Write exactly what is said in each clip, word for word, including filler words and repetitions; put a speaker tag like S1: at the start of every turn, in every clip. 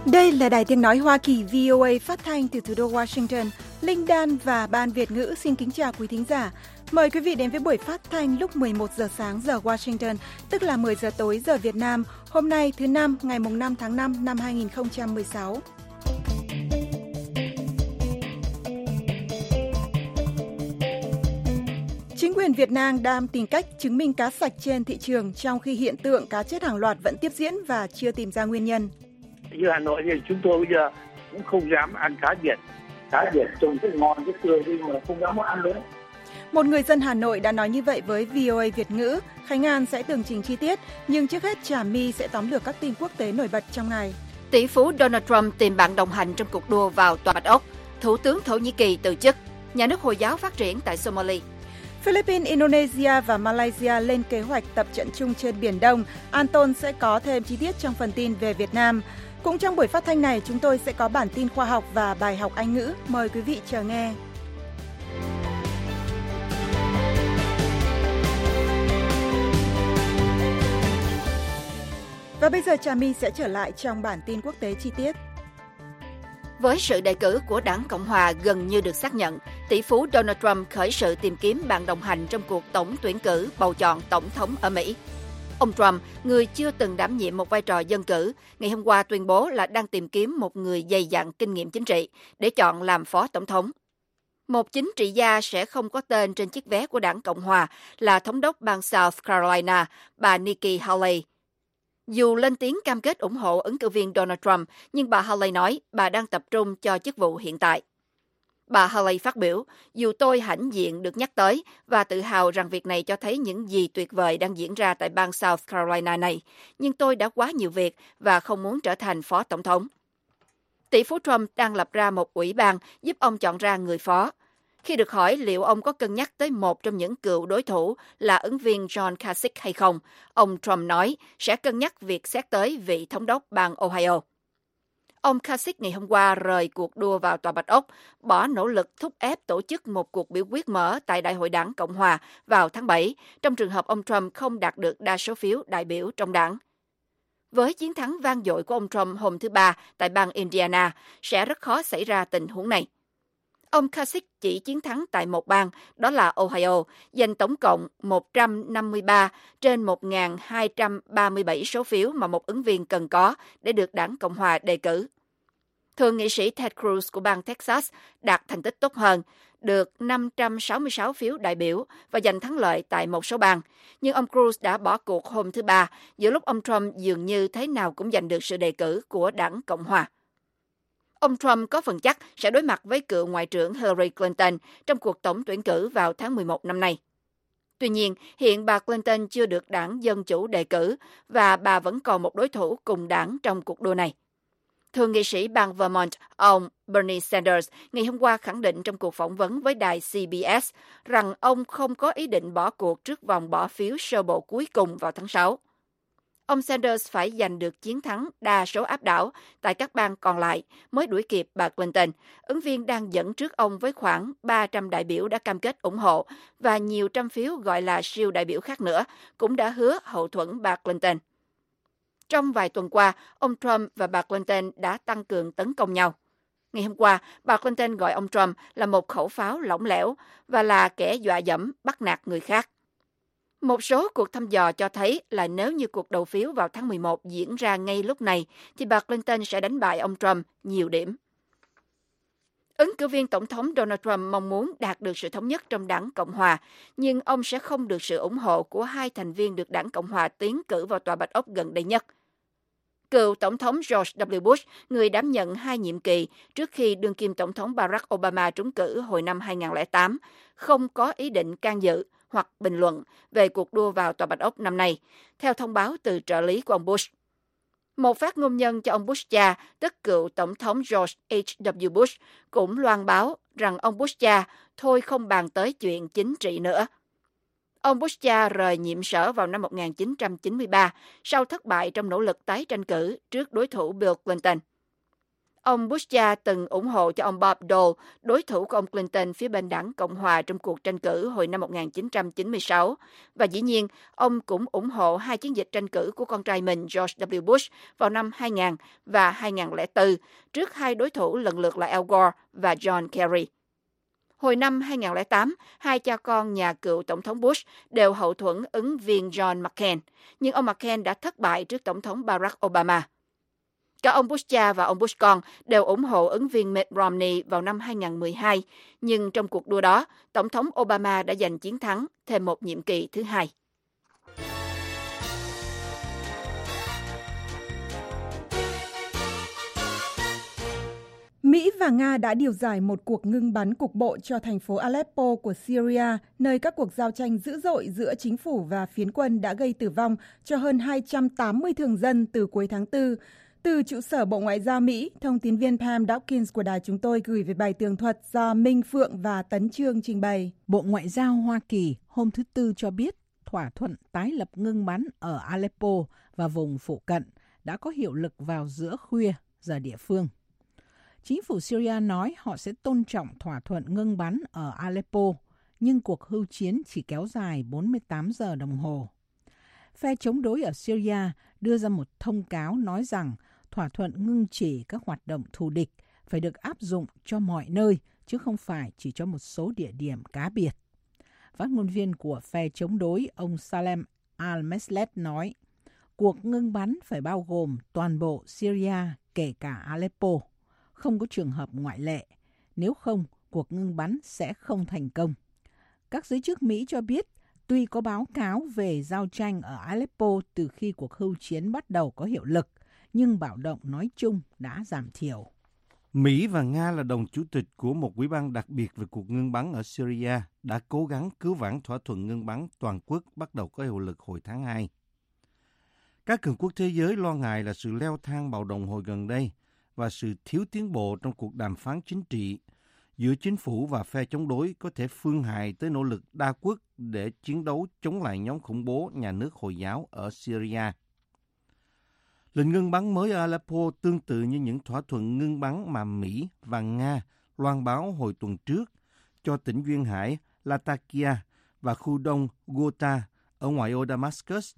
S1: Đây là Đài Tiếng Nói Hoa Kỳ vê o a phát thanh từ thủ đô Washington. Linh Đan và Ban Việt ngữ xin kính chào quý thính giả. Mời quý vị đến với buổi phát thanh lúc mười một giờ sáng giờ Washington, tức là mười giờ tối giờ Việt Nam, hôm nay thứ Năm, ngày năm tháng năm năm hai nghìn không trăm mười sáu. Chính quyền Việt Nam đang tìm cách chứng minh cá sạch trên thị trường, trong khi hiện tượng cá chết hàng loạt vẫn tiếp diễn và chưa tìm ra nguyên nhân.
S2: Như Hà Nội thì chúng tôi bây giờ cũng không dám ăn cá biển. Cá biển trông rất ngon, rất tươi nhưng mà không dám ăn nữa.
S1: Một người dân Hà Nội đã nói như vậy với vê o a Việt ngữ. Khánh An sẽ tường trình chi tiết, nhưng trước hết Trà My sẽ tóm lược các tin quốc tế nổi bật trong ngày.
S3: Tỷ phú Donald Trump tìm bạn đồng hành trong cuộc đua vào Tòa Bạch Ốc. Thủ tướng Thổ Nhĩ Kỳ từ chức. Nhà nước Hồi giáo phát triển tại Somalia.
S1: Philippines, Indonesia và Malaysia lên kế hoạch tập trận chung trên Biển Đông. Anton sẽ có thêm chi tiết trong phần tin về Việt Nam. Cũng trong buổi phát thanh này, chúng tôi sẽ có bản tin khoa học và bài học Anh ngữ. Mời quý vị chờ nghe. Và bây giờ Trà My sẽ trở lại trong bản tin quốc tế chi tiết.
S3: Với sự đề cử của Đảng Cộng Hòa gần như được xác nhận, tỷ phú Donald Trump khởi sự tìm kiếm bạn đồng hành trong cuộc tổng tuyển cử bầu chọn tổng thống ở Mỹ. Ông Trump, người chưa từng đảm nhiệm một vai trò dân cử, ngày hôm qua tuyên bố là đang tìm kiếm một người dày dặn kinh nghiệm chính trị để chọn làm phó tổng thống. Một chính trị gia sẽ không có tên trên chiếc vé của Đảng Cộng Hòa là thống đốc bang South Carolina, bà Nikki Haley. Dù lên tiếng cam kết ủng hộ ứng cử viên Donald Trump, nhưng bà Haley nói bà đang tập trung cho chức vụ hiện tại. Bà Haley phát biểu, dù tôi hãnh diện được nhắc tới và tự hào rằng việc này cho thấy những gì tuyệt vời đang diễn ra tại bang South Carolina này, nhưng tôi đã quá nhiều việc và không muốn trở thành phó tổng thống. Tỷ phú Trump đang lập ra một ủy ban giúp ông chọn ra người phó. Khi được hỏi liệu ông có cân nhắc tới một trong những cựu đối thủ là ứng viên John Kasich hay không, ông Trump nói sẽ cân nhắc việc xét tới vị thống đốc bang Ohio. Ông Kasich ngày hôm qua rời cuộc đua vào Tòa Bạch Ốc, bỏ nỗ lực thúc ép tổ chức một cuộc biểu quyết mở tại Đại hội Đảng Cộng Hòa vào tháng bảy, trong trường hợp ông Trump không đạt được đa số phiếu đại biểu trong đảng. Với chiến thắng vang dội của ông Trump hôm thứ Ba tại bang Indiana, sẽ rất khó xảy ra tình huống này. Ông Kasich chỉ chiến thắng tại một bang, đó là Ohio, giành tổng cộng một trăm năm mươi ba trên một nghìn hai trăm ba mươi bảy số phiếu mà một ứng viên cần có để được Đảng Cộng Hòa đề cử. Thượng nghị sĩ Ted Cruz của bang Texas đạt thành tích tốt hơn, được năm trăm sáu mươi sáu phiếu đại biểu và giành thắng lợi tại một số bang. Nhưng ông Cruz đã bỏ cuộc hôm thứ Ba, giữa lúc ông Trump dường như thế nào cũng giành được sự đề cử của Đảng Cộng Hòa. Ông Trump có phần chắc sẽ đối mặt với cựu Ngoại trưởng Hillary Clinton trong cuộc tổng tuyển cử vào tháng mười một năm nay. Tuy nhiên, hiện bà Clinton chưa được Đảng Dân Chủ đề cử và bà vẫn còn một đối thủ cùng đảng trong cuộc đua này. Thượng nghị sĩ bang Vermont, ông Bernie Sanders, ngày hôm qua khẳng định trong cuộc phỏng vấn với đài xê bê ét rằng ông không có ý định bỏ cuộc trước vòng bỏ phiếu sơ bộ cuối cùng vào tháng sáu. Ông Sanders phải giành được chiến thắng đa số áp đảo tại các bang còn lại mới đuổi kịp bà Clinton, ứng viên đang dẫn trước ông với khoảng ba trăm đại biểu đã cam kết ủng hộ và nhiều trăm phiếu gọi là siêu đại biểu khác nữa cũng đã hứa hậu thuẫn bà Clinton. Trong vài tuần qua, ông Trump và bà Clinton đã tăng cường tấn công nhau. Ngày hôm qua, bà Clinton gọi ông Trump là một khẩu pháo lỏng lẻo và là kẻ dọa dẫm bắt nạt người khác. Một số cuộc thăm dò cho thấy là nếu như cuộc đầu phiếu vào tháng mười một diễn ra ngay lúc này, thì bà Clinton sẽ đánh bại ông Trump nhiều điểm. Ứng cử viên Tổng thống Donald Trump mong muốn đạt được sự thống nhất trong Đảng Cộng Hòa, nhưng ông sẽ không được sự ủng hộ của hai thành viên được Đảng Cộng Hòa tiến cử vào Tòa Bạch Ốc gần đây nhất. Cựu Tổng thống George W. Bush, người đảm nhận hai nhiệm kỳ trước khi đương kim Tổng thống Barack Obama trúng cử hồi năm hai nghìn không trăm lẻ tám, không có ý định can dự hoặc bình luận về cuộc đua vào Tòa Bạch Ốc năm nay, theo thông báo từ trợ lý của ông Bush. Một phát ngôn nhân cho ông Bush cha, tức cựu Tổng thống George H W. Bush, cũng loan báo rằng ông Bush cha thôi không bàn tới chuyện chính trị nữa. Ông Bush cha rời nhiệm sở vào năm một nghìn chín trăm chín mươi ba sau thất bại trong nỗ lực tái tranh cử trước đối thủ Bill Clinton. Ông Bush cha từng ủng hộ cho ông Bob Dole, đối thủ của ông Clinton phía bên đảng Cộng hòa trong cuộc tranh cử hồi năm một nghìn chín trăm chín mươi sáu. Và dĩ nhiên, ông cũng ủng hộ hai chiến dịch tranh cử của con trai mình George W. Bush vào năm hai nghìn và hai nghìn lẻ bốn, trước hai đối thủ lần lượt là Al Gore và John Kerry. Hồi năm hai nghìn lẻ tám, hai cha con nhà cựu Tổng thống Bush đều hậu thuẫn ứng viên John McCain, nhưng ông McCain đã thất bại trước Tổng thống Barack Obama. Cả ông Bush cha và ông Bush con đều ủng hộ ứng viên Mitt Romney vào năm hai nghìn mười hai, nhưng trong cuộc đua đó, Tổng thống Obama đã giành chiến thắng thêm một nhiệm kỳ thứ hai.
S1: Mỹ và Nga đã điều giải một cuộc ngưng bắn cục bộ cho thành phố Aleppo của Syria, nơi các cuộc giao tranh dữ dội giữa chính phủ và phiến quân đã gây tử vong cho hơn hai trăm tám mươi thường dân từ cuối tháng tư. Từ trụ sở Bộ Ngoại giao Mỹ, thông tín viên Pam Dawkins của đài chúng tôi gửi về bài tường thuật do Minh Phượng và Tấn Trương trình bày.
S4: Bộ Ngoại giao Hoa Kỳ hôm thứ Tư cho biết thỏa thuận tái lập ngưng bắn ở Aleppo và vùng phụ cận đã có hiệu lực vào giữa khuya giờ địa phương. Chính phủ Syria nói họ sẽ tôn trọng thỏa thuận ngưng bắn ở Aleppo, nhưng cuộc hưu chiến chỉ kéo dài bốn mươi tám giờ đồng hồ. Phe chống đối ở Syria đưa ra một thông cáo nói rằng thỏa thuận ngưng chỉ các hoạt động thù địch phải được áp dụng cho mọi nơi, chứ không phải chỉ cho một số địa điểm cá biệt. Phát ngôn viên của phe chống đối, ông Salem al-Meslet nói, cuộc ngưng bắn phải bao gồm toàn bộ Syria, kể cả Aleppo. Không có trường hợp ngoại lệ, nếu không, cuộc ngưng bắn sẽ không thành công. Các giới chức Mỹ cho biết, tuy có báo cáo về giao tranh ở Aleppo từ khi cuộc hưu chiến bắt đầu có hiệu lực, nhưng bạo động nói chung đã giảm thiểu.
S5: Mỹ và Nga là đồng chủ tịch của một ủy ban đặc biệt về cuộc ngưng bắn ở Syria đã cố gắng cứu vãn thỏa thuận ngưng bắn toàn quốc bắt đầu có hiệu lực hồi tháng hai. Các cường quốc thế giới lo ngại là sự leo thang bạo động hồi gần đây và sự thiếu tiến bộ trong cuộc đàm phán chính trị giữa chính phủ và phe chống đối có thể phương hại tới nỗ lực đa quốc để chiến đấu chống lại nhóm khủng bố nhà nước Hồi giáo ở Syria. Lệnh ngưng bắn mới ở Aleppo tương tự như những thỏa thuận ngưng bắn mà Mỹ và Nga loan báo hồi tuần trước cho tỉnh duyên hải Latakia và khu đông Ghouta ở ngoại ô Damascus.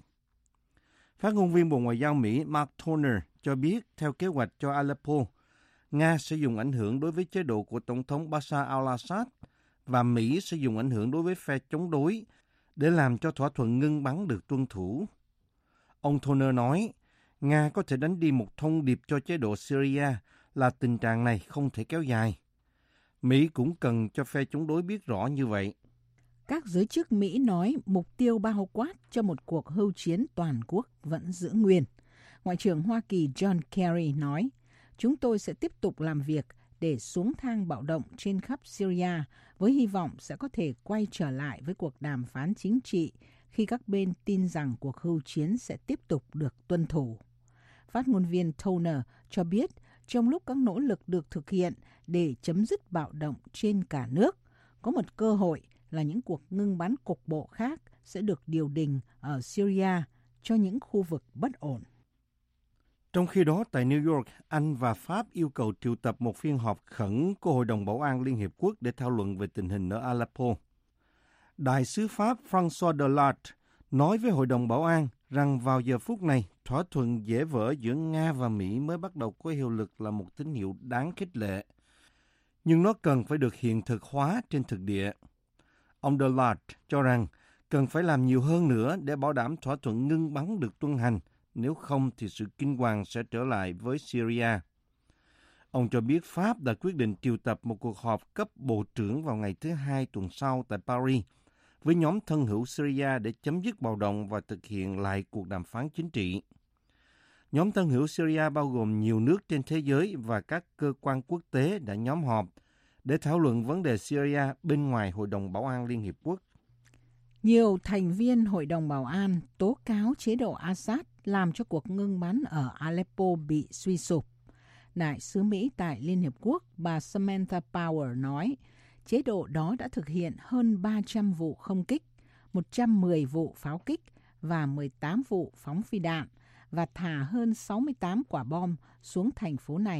S5: Phát ngôn viên Bộ Ngoại giao Mỹ Mark Toner cho biết theo kế hoạch cho Aleppo, Nga sẽ dùng ảnh hưởng đối với chế độ của Tổng thống Bashar al-Assad và Mỹ sẽ dùng ảnh hưởng đối với phe chống đối để làm cho thỏa thuận ngưng bắn được tuân thủ. Ông Toner nói, Nga có thể đánh đi một thông điệp cho chế độ Syria là tình trạng này không thể kéo dài. Mỹ cũng cần cho phe chống đối biết rõ như vậy.
S4: Các giới chức Mỹ nói mục tiêu bao quát cho một cuộc hưu chiến toàn quốc vẫn giữ nguyên. Ngoại trưởng Hoa Kỳ John Kerry nói, chúng tôi sẽ tiếp tục làm việc để xuống thang bạo động trên khắp Syria với hy vọng sẽ có thể quay trở lại với cuộc đàm phán chính trị khi các bên tin rằng cuộc hưu chiến sẽ tiếp tục được tuân thủ. Phát ngôn viên Toner cho biết trong lúc các nỗ lực được thực hiện để chấm dứt bạo động trên cả nước, có một cơ hội là những cuộc ngưng bắn cục bộ khác sẽ được điều đình ở Syria cho những khu vực bất ổn.
S5: Trong khi đó, tại New York, Anh và Pháp yêu cầu triệu tập một phiên họp khẩn của Hội đồng Bảo an Liên Hiệp Quốc để thảo luận về tình hình ở Aleppo. Đại sứ Pháp François Delarte nói với Hội đồng Bảo an rằng vào giờ phút này, thỏa thuận dễ vỡ giữa Nga và Mỹ mới bắt đầu có hiệu lực là một tín hiệu đáng khích lệ. Nhưng nó cần phải được hiện thực hóa trên thực địa. Ông Delarte cho rằng cần phải làm nhiều hơn nữa để bảo đảm thỏa thuận ngưng bắn được tuân hành, nếu không thì sự kinh hoàng sẽ trở lại với Syria. Ông cho biết Pháp đã quyết định triệu tập một cuộc họp cấp bộ trưởng vào ngày thứ Hai tuần sau tại Paris với nhóm thân hữu Syria để chấm dứt bạo động và thực hiện lại cuộc đàm phán chính trị. Nhóm thân hữu Syria bao gồm nhiều nước trên thế giới và các cơ quan quốc tế đã nhóm họp để thảo luận vấn đề Syria bên ngoài Hội đồng Bảo an Liên Hiệp Quốc.
S4: Nhiều thành viên Hội đồng Bảo an tố cáo chế độ Assad làm cho cuộc ngưng bắn ở Aleppo bị suy sụp. Đại sứ Mỹ tại Liên Hiệp Quốc bà Samantha Power nói, chế độ đó đã thực hiện hơn ba trăm vụ không kích, một trăm mười vụ pháo kích và mười tám vụ phóng phi đạn và thả hơn sáu mươi tám quả bom xuống thành phố này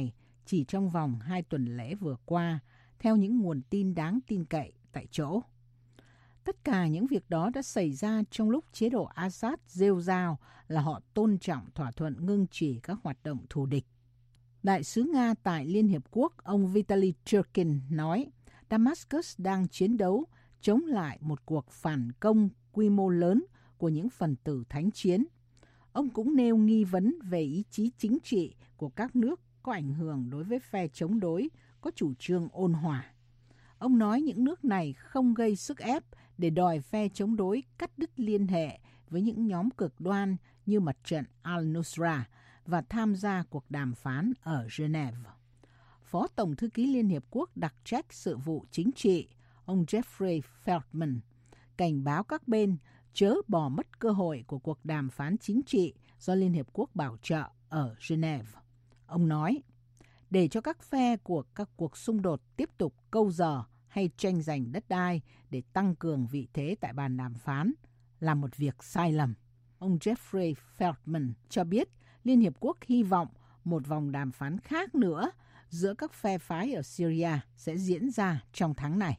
S4: chỉ trong vòng hai tuần lễ vừa qua, theo những nguồn tin đáng tin cậy tại chỗ. Tất cả những việc đó đã xảy ra trong lúc chế độ Assad rêu rao là họ tôn trọng thỏa thuận ngưng chỉ các hoạt động thù địch. Đại sứ Nga tại Liên Hiệp Quốc, ông Vitaly Churkin nói, Damascus đang chiến đấu chống lại một cuộc phản công quy mô lớn của những phần tử thánh chiến. Ông cũng nêu nghi vấn về ý chí chính trị của các nước có ảnh hưởng đối với phe chống đối, có chủ trương ôn hòa. Ông nói những nước này không gây sức ép để đòi phe chống đối cắt đứt liên hệ với những nhóm cực đoan như mặt trận Al-Nusra và tham gia cuộc đàm phán ở Geneva. Phó Tổng thư ký Liên Hiệp Quốc đặc trách sự vụ chính trị, ông Jeffrey Feltman, cảnh báo các bên chớ bỏ mất cơ hội của cuộc đàm phán chính trị do Liên Hiệp Quốc bảo trợ ở Geneva. Ông nói, để cho các phe của các cuộc xung đột tiếp tục câu giờ hay tranh giành đất đai để tăng cường vị thế tại bàn đàm phán là một việc sai lầm. Ông Jeffrey Feltman cho biết Liên Hiệp Quốc hy vọng một vòng đàm phán khác nữa giữa các phe phái ở Syria sẽ diễn ra trong tháng này.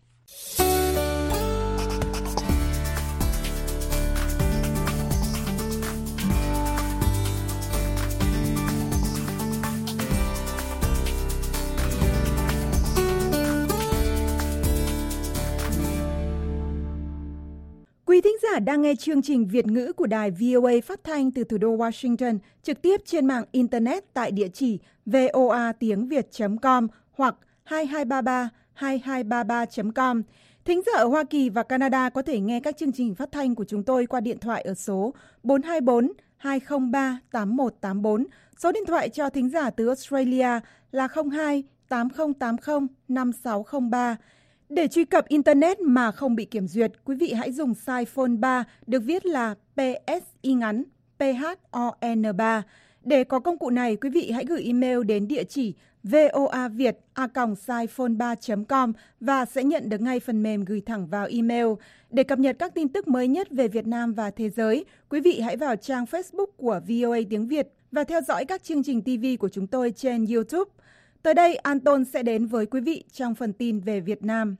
S1: Quý thính giả đang nghe chương trình Việt ngữ của đài vê o a phát thanh từ thủ đô Washington, trực tiếp trên mạng Internet tại địa chỉ voa tiếng việt chấm com hoặc hai hai ba ba hai hai ba ba chấm com. Thính giả ở Hoa Kỳ và Canada có thể nghe các chương trình phát thanh của chúng tôi qua điện thoại ở số bốn hai bốn hai không ba tám một tám bốn. Số điện thoại cho thính giả từ Australia là không hai tám không tám không năm sáu không ba. Để truy cập Internet mà không bị kiểm duyệt, quý vị hãy dùng size phone ba được viết là pê ét y ngắn P H O N ba. Để có công cụ này, quý vị hãy gửi email đến địa chỉ voaviet a còng size phone ba chấm com và sẽ nhận được ngay phần mềm gửi thẳng vào email. Để cập nhật các tin tức mới nhất về Việt Nam và thế giới, quý vị hãy vào trang Facebook của vê o a tiếng Việt và theo dõi các chương trình ti vi của chúng tôi trên YouTube. Tới đây, Anton sẽ đến với quý vị trong phần tin về Việt Nam.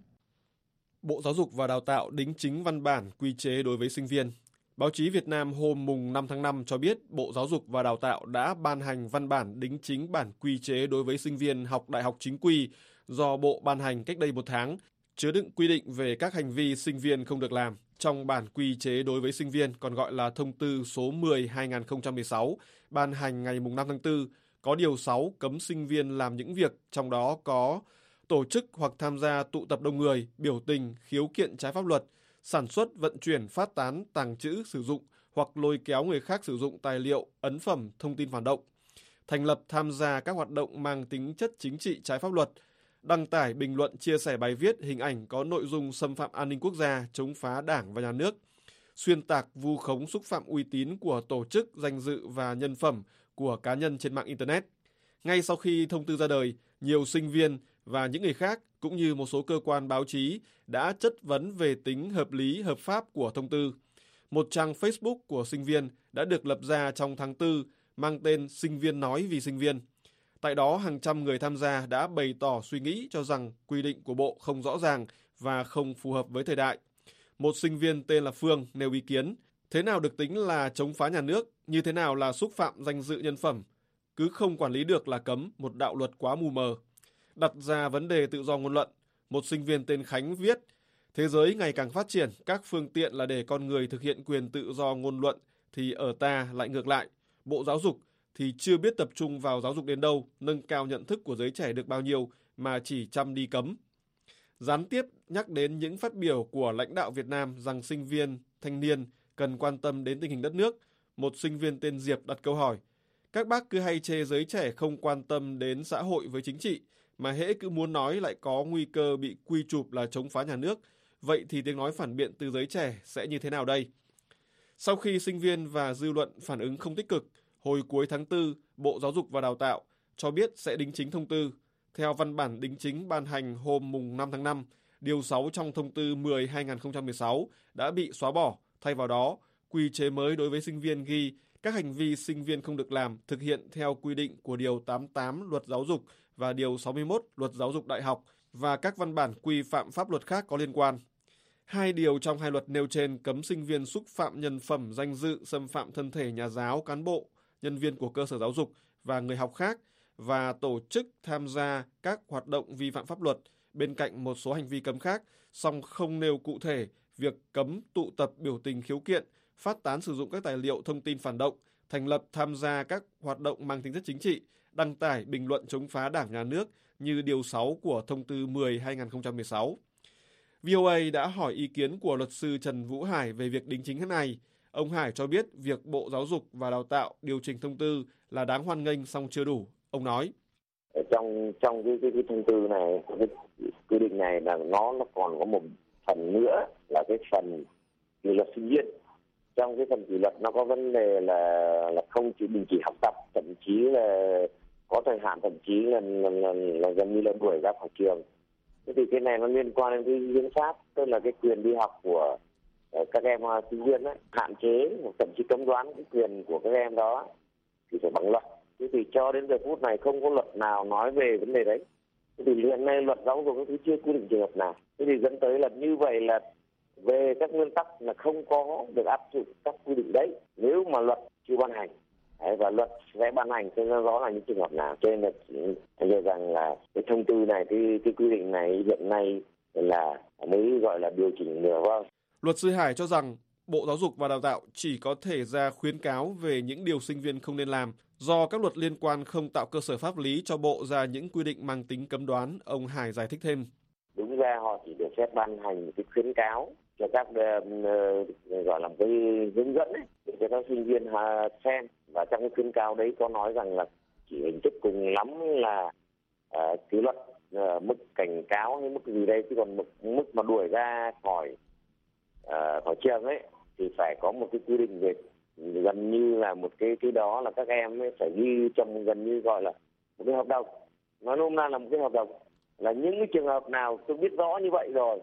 S6: Bộ Giáo dục và Đào tạo đính chính văn bản quy chế đối với sinh viên. Báo chí Việt Nam hôm mùng năm tháng năm cho biết Bộ Giáo dục và Đào tạo đã ban hành văn bản đính chính bản quy chế đối với sinh viên học đại học chính quy do Bộ ban hành cách đây một tháng, chứa đựng quy định về các hành vi sinh viên không được làm. Trong bản quy chế đối với sinh viên, còn gọi là thông tư số mười trên hai nghìn không trăm mười sáu, ban hành ngày mùng năm tháng tư, có điều sáu cấm sinh viên làm những việc, trong đó có tổ chức hoặc tham gia tụ tập đông người, biểu tình, khiếu kiện trái pháp luật, sản xuất, vận chuyển, phát tán, tàng trữ, sử dụng hoặc lôi kéo người khác sử dụng tài liệu, ấn phẩm, thông tin phản động, thành lập, tham gia các hoạt động mang tính chất chính trị trái pháp luật, đăng tải, bình luận, chia sẻ bài viết, hình ảnh có nội dung xâm phạm an ninh quốc gia, chống phá Đảng và Nhà nước, xuyên tạc, vu khống, xúc phạm uy tín của tổ chức, danh dự và nhân phẩm của cá nhân trên mạng Internet. Ngay sau khi thông tư ra đời, nhiều sinh viên và những người khác cũng như một số cơ quan báo chí đã chất vấn về tính hợp lý, hợp pháp của thông tư. Một trang Facebook của sinh viên đã được lập ra trong tháng tư mang tên Sinh viên nói vì sinh viên. Tại đó, hàng trăm người tham gia đã bày tỏ suy nghĩ cho rằng quy định của Bộ không rõ ràng và không phù hợp với thời đại. Một sinh viên tên là Phương nêu ý kiến, thế nào được tính là chống phá nhà nước, như thế nào là xúc phạm danh dự nhân phẩm, cứ không quản lý được là cấm, một đạo luật quá mù mờ. Đặt ra vấn đề tự do ngôn luận, một sinh viên tên Khánh viết, thế giới ngày càng phát triển, các phương tiện là để con người thực hiện quyền tự do ngôn luận, thì ở ta lại ngược lại. Bộ Giáo dục thì chưa biết tập trung vào giáo dục đến đâu, nâng cao nhận thức của giới trẻ được bao nhiêu, mà chỉ chăm đi cấm. Gián tiếp nhắc đến những phát biểu của lãnh đạo Việt Nam rằng sinh viên, thanh niên cần quan tâm đến tình hình đất nước, một sinh viên tên Diệp đặt câu hỏi, các bác cứ hay chê giới trẻ không quan tâm đến xã hội với chính trị, mà hễ cứ muốn nói lại có nguy cơ bị quy chụp là chống phá nhà nước, vậy thì tiếng nói phản biện từ giới trẻ sẽ như thế nào đây? Sau khi sinh viên và dư luận phản ứng không tích cực, hồi cuối tháng tư, Bộ Giáo dục và Đào tạo cho biết sẽ đính chính thông tư. Theo văn bản đính chính ban hành hôm mùng năm tháng năm, điều sáu trong thông tư mười trên hai nghìn không trăm mười sáu đã bị xóa bỏ. Thay vào đó, quy chế mới đối với sinh viên ghi các hành vi sinh viên không được làm thực hiện theo quy định của Điều tám mươi tám Luật Giáo dục và Điều sáu mươi mốt Luật Giáo dục Đại học và các văn bản quy phạm pháp luật khác có liên quan. Hai điều trong hai luật nêu trên cấm sinh viên xúc phạm nhân phẩm, danh dự, xâm phạm thân thể nhà giáo, cán bộ, nhân viên của cơ sở giáo dục và người học khác và tổ chức tham gia các hoạt động vi phạm pháp luật bên cạnh một số hành vi cấm khác, song không nêu cụ thể việc cấm tụ tập biểu tình khiếu kiện, phát tán sử dụng các tài liệu thông tin phản động, thành lập tham gia các hoạt động mang tính chất chính trị, đăng tải bình luận chống phá Đảng, Nhà nước như Điều sáu của Thông tư mười trên hai nghìn không trăm mười sáu. vê o a đã hỏi ý kiến của luật sư Trần Vũ Hải về việc đính chính thế này. Ông Hải cho biết việc Bộ Giáo dục và Đào tạo điều chỉnh thông tư là đáng hoan nghênh song chưa đủ. Ông nói:
S7: Trong trong cái, cái, cái thông tư này, cái quy định này là nó nó còn có một phần nữa là cái phần kỷ luật sinh viên. Trong cái phần kỷ luật nó có vấn đề là là không chỉ đình chỉ học tập, thậm chí là có thời hạn, thậm chí là là, là, là gần như là đuổi ra khỏi trường. Thế thì cái này nó liên quan đến cái hiến pháp, tức là cái quyền đi học của các em sinh viên ấy, hạn chế thậm chí cấm đoán cái quyền của các em đó thì phải bằng luật. Thế thì cho đến giờ phút này không có luật nào nói về vấn đề đấy. Thế thì hiện nay luật giáo dục cũng chưa quy định trường hợp nào. Thế thì dẫn tới là như vậy là về các nguyên tắc là không có được áp dụng các quy định đấy nếu mà luật chưa ban hành. Đấy, và luật sẽ ban hành cho nó rõ là những trường hợp nào. Cho nên là anh nghĩ rằng là cái thông tư này, cái, cái quy định này hiện nay là mới gọi là điều chỉnh nửa vâng.
S6: Luật sư Hải cho rằng Bộ Giáo dục và Đào tạo chỉ có thể ra khuyến cáo về những điều sinh viên không nên làm. Do các luật liên quan không tạo cơ sở pháp lý cho Bộ ra những quy định mang tính cấm đoán, ông Hải giải thích thêm.
S7: Đúng ra họ chỉ được phép ban hành một cái khuyến cáo cho các uh, gọi là một cái hướng dẫn ấy, để cho các sinh viên uh, xem. Và trong cái khuyến cáo đấy có nói rằng là chỉ hình thức cùng lắm là uh, kỷ luật, uh, mức cảnh cáo hay mức gì đây, chứ còn mức, mức mà đuổi ra khỏi uh, khỏi trường ấy thì phải có một cái quy định về gần như là một cái cái đó là các em ấy phải ghi trong gần như gọi là một cái hợp đồng. Nói nôm na là một cái hợp đồng, là những cái trường hợp nào tôi biết rõ như vậy rồi,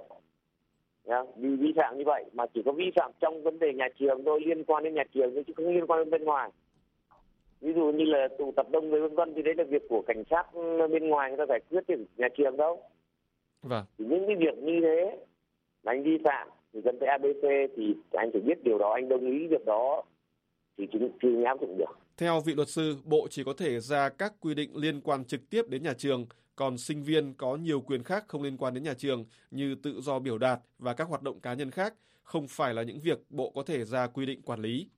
S7: vì vi phạm như vậy mà chỉ có vi phạm trong vấn đề nhà trường thôi, liên quan đến nhà trường chứ không liên quan đến bên ngoài. Ví dụ như là tụ tập đông người vân vân thì đấy là việc của cảnh sát bên ngoài người ta giải quyết, thì nhà trường đâu.
S6: Vâng.
S7: Thì những cái việc như thế là anh vi phạm thì dẫn tới a bê xê thì anh phải biết điều đó, anh đồng ý việc đó thì chúng chưa áp dụng được.
S6: Theo vị luật sư, Bộ chỉ có thể ra các quy định liên quan trực tiếp đến nhà trường, còn sinh viên có nhiều quyền khác không liên quan đến nhà trường như tự do biểu đạt và các hoạt động cá nhân khác, không phải là những việc Bộ có thể ra quy định quản lý.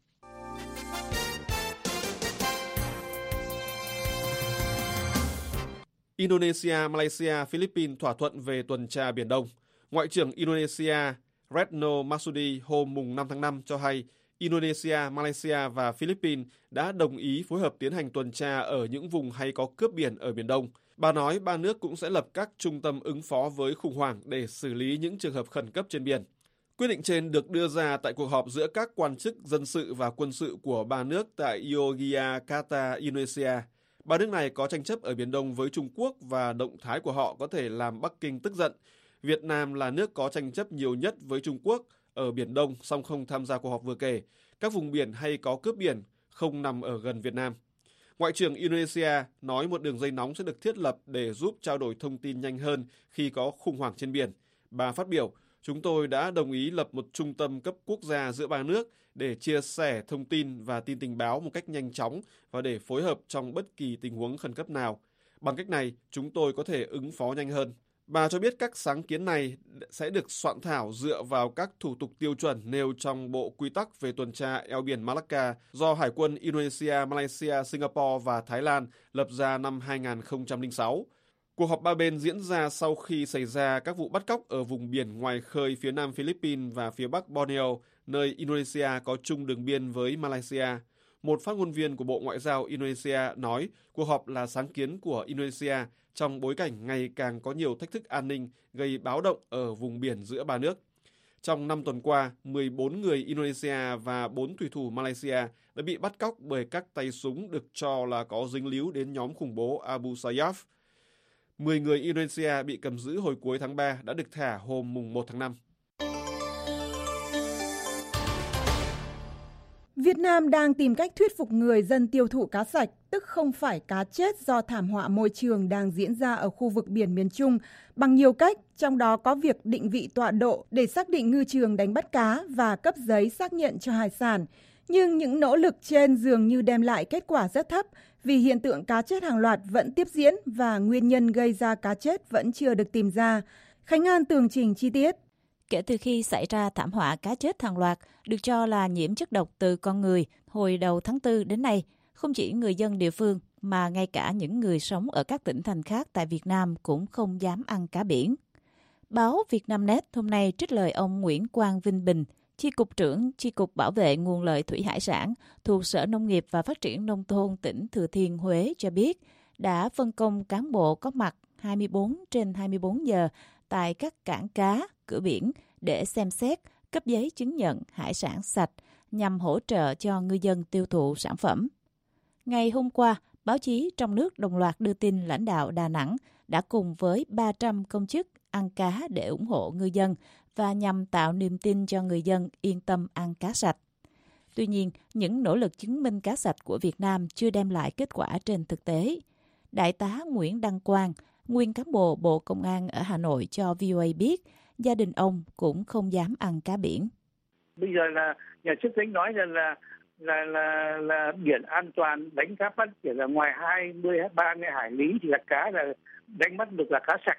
S6: Indonesia, Malaysia, Philippines thỏa thuận về tuần tra Biển Đông. Ngoại trưởng Indonesia Retno Marsudi hôm mùng năm tháng năm cho hay Indonesia, Malaysia và Philippines đã đồng ý phối hợp tiến hành tuần tra ở những vùng hay có cướp biển ở Biển Đông. Bà nói ba nước cũng sẽ lập các trung tâm ứng phó với khủng hoảng để xử lý những trường hợp khẩn cấp trên biển. Quyết định trên được đưa ra tại cuộc họp giữa các quan chức dân sự và quân sự của ba nước tại Yogyakarta, Indonesia. Ba nước này có tranh chấp ở Biển Đông với Trung Quốc và động thái của họ có thể làm Bắc Kinh tức giận. Việt Nam là nước có tranh chấp nhiều nhất với Trung Quốc ở Biển Đông, song không tham gia cuộc họp vừa kể. Các vùng biển hay có cướp biển không nằm ở gần Việt Nam. Ngoại trưởng Indonesia nói một đường dây nóng sẽ được thiết lập để giúp trao đổi thông tin nhanh hơn khi có khủng hoảng trên biển. Bà phát biểu, chúng tôi đã đồng ý lập một trung tâm cấp quốc gia giữa ba nước để chia sẻ thông tin và tin tình báo một cách nhanh chóng và để phối hợp trong bất kỳ tình huống khẩn cấp nào. Bằng cách này, chúng tôi có thể ứng phó nhanh hơn. Bà cho biết các sáng kiến này sẽ được soạn thảo dựa vào các thủ tục tiêu chuẩn nêu trong Bộ Quy tắc về tuần tra eo biển Malacca do Hải quân Indonesia, Malaysia, Singapore và Thái Lan lập ra năm hai nghìn không trăm lẻ sáu. Cuộc họp ba bên diễn ra sau khi xảy ra các vụ bắt cóc ở vùng biển ngoài khơi phía nam Philippines và phía bắc Borneo, nơi Indonesia có chung đường biên với Malaysia. Một phát ngôn viên của Bộ Ngoại giao Indonesia nói cuộc họp là sáng kiến của Indonesia trong bối cảnh ngày càng có nhiều thách thức an ninh gây báo động ở vùng biển giữa ba nước. Trong năm tuần qua, mười bốn người Indonesia và bốn thủy thủ Malaysia đã bị bắt cóc bởi các tay súng được cho là có dính líu đến nhóm khủng bố Abu Sayyaf. mười người Indonesia bị cầm giữ hồi cuối tháng ba đã được thả hôm mùng một tháng năm.
S1: Việt Nam đang tìm cách thuyết phục người dân tiêu thụ cá sạch, tức không phải cá chết do thảm họa môi trường đang diễn ra ở khu vực biển miền Trung, bằng nhiều cách, trong đó có việc định vị tọa độ để xác định ngư trường đánh bắt cá và cấp giấy xác nhận cho hải sản. Nhưng những nỗ lực trên dường như đem lại kết quả rất thấp vì hiện tượng cá chết hàng loạt vẫn tiếp diễn và nguyên nhân gây ra cá chết vẫn chưa được tìm ra. Khánh An tường trình chi tiết.
S8: Kể từ khi xảy ra thảm họa cá chết hàng loạt được cho là nhiễm chất độc từ con người hồi đầu tháng tư đến nay, không chỉ người dân địa phương mà ngay cả những người sống ở các tỉnh thành khác tại Việt Nam cũng không dám ăn cá biển. Báo Vietnamnet hôm nay trích lời ông Nguyễn Quang Vinh Bình, Chi cục trưởng Chi cục Bảo vệ nguồn lợi thủy hải sản thuộc Sở Nông nghiệp và Phát triển Nông thôn tỉnh Thừa Thiên Huế cho biết đã phân công cán bộ có mặt hai mươi bốn trên hai mươi bốn giờ tại các cảng cá, cửa biển để xem xét, cấp giấy chứng nhận hải sản sạch nhằm hỗ trợ cho ngư dân tiêu thụ sản phẩm. Ngày hôm qua, báo chí trong nước đồng loạt đưa tin lãnh đạo Đà Nẵng đã cùng với ba trăm công chức ăn cá để ủng hộ ngư dân và nhằm tạo niềm tin cho người dân yên tâm ăn cá sạch. Tuy nhiên, những nỗ lực chứng minh cá sạch của Việt Nam chưa đem lại kết quả trên thực tế. Đại tá Nguyễn Đăng Quang, nguyên cán bộ Bộ Công an ở Hà Nội cho vê o a biết, gia đình ông cũng không dám ăn cá biển.
S2: Bây giờ là nhà chức trách nói rằng là là là là biển an toàn, đánh cá bắt chỉ là ngoài hai mươi ba mươi hải lý thì là cá là đánh bắt được là cá sạch.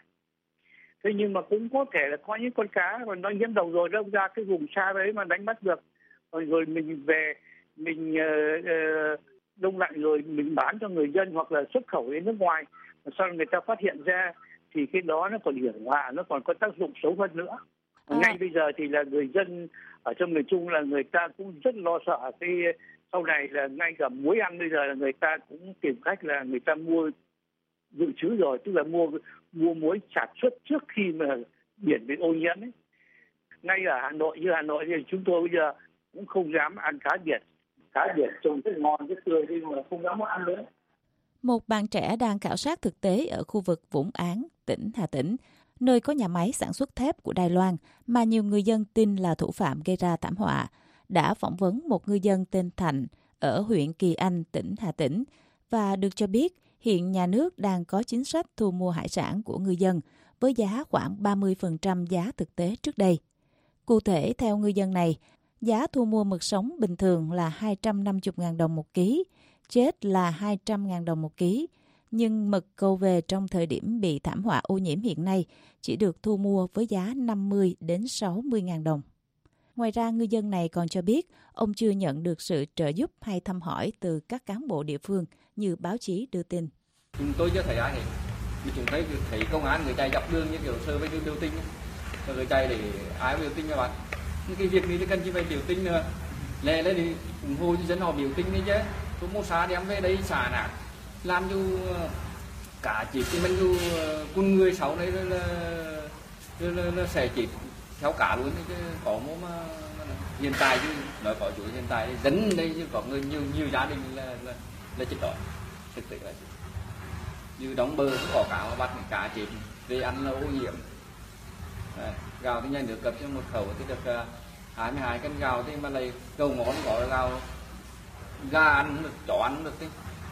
S2: Thế nhưng mà cũng có thể là có những con cá còn nó nhiễm độc rồi đâu ra cái vùng xa đấy mà đánh bắt được, rồi, rồi mình về mình uh, uh, đông lạnh rồi mình bán cho người dân hoặc là xuất khẩu đến nước ngoài, sau người ta phát hiện ra thì cái đó nó còn hiểm họa, nó còn có tác dụng xấu hơn nữa. À. Ngay bây giờ thì là người dân ở trong miền Trung là người ta cũng rất lo sợ cái sau này là ngay cả muối ăn bây giờ là người ta cũng tìm cách là người ta mua dự trữ rồi, tức là mua mua muối sản xuất trước khi mà biển bị ô nhiễm ấy. Ngay ở Hà Nội như Hà Nội thì chúng tôi bây giờ cũng không dám ăn cá biển, cá biển trông rất ngon rất tươi nhưng mà không dám ăn nữa.
S8: Một bạn trẻ đang khảo sát thực tế ở khu vực Vũng Áng, tỉnh Hà Tĩnh, nơi có nhà máy sản xuất thép của Đài Loan mà nhiều người dân tin là thủ phạm gây ra thảm họa, đã phỏng vấn một ngư dân tên Thành ở huyện Kỳ Anh, tỉnh Hà Tĩnh và được cho biết hiện nhà nước đang có chính sách thu mua hải sản của ngư dân với giá khoảng ba mươi phần trăm giá thực tế trước đây. Cụ thể, theo ngư dân này, giá thu mua mực sống bình thường là hai trăm năm mươi nghìn đồng một ký, chết là hai trăm nghìn đồng một ký, nhưng mực câu về trong thời điểm bị thảm họa ô nhiễm hiện nay chỉ được thu mua với giá năm mươi đến sáu mươi nghìn đồng. Ngoài ra, ngư dân này còn cho biết ông chưa nhận được sự trợ giúp hay thăm hỏi từ các cán bộ địa phương như báo chí đưa tin.
S9: Chúng tôi chưa thấy ai hết. Chúng thấy thấy công an người chạy dọc đường như kiểu sơ với biểu tình, rồi người chạy để ai biểu tình các bạn. Nhưng cái việc này thì cần chỉ phải biểu tình nữa. Lẽ lên thì ủng hộ dân họ biểu tình đi chứ. Tôi mua xá đem về đây xả nạt, làm cho cả chỉ thì mình cho con người xấu đấy là, là, là, là sẽ chỉ theo cả luôn chứ có một mà hiện tại chứ nói có chủ hiện tại dân đây chứ có người nhiều nhiều gia đình là là, là chết đói thực tế là như đóng bờ cũng có cá mà bắt người cá chết về ăn là ô nhiễm. À, gạo thì nhanh được cập cho một khẩu thì được uh, hai mươi hai cân gạo thì mà lại cầu ngón có gạo gà ăn được, chó ăn được.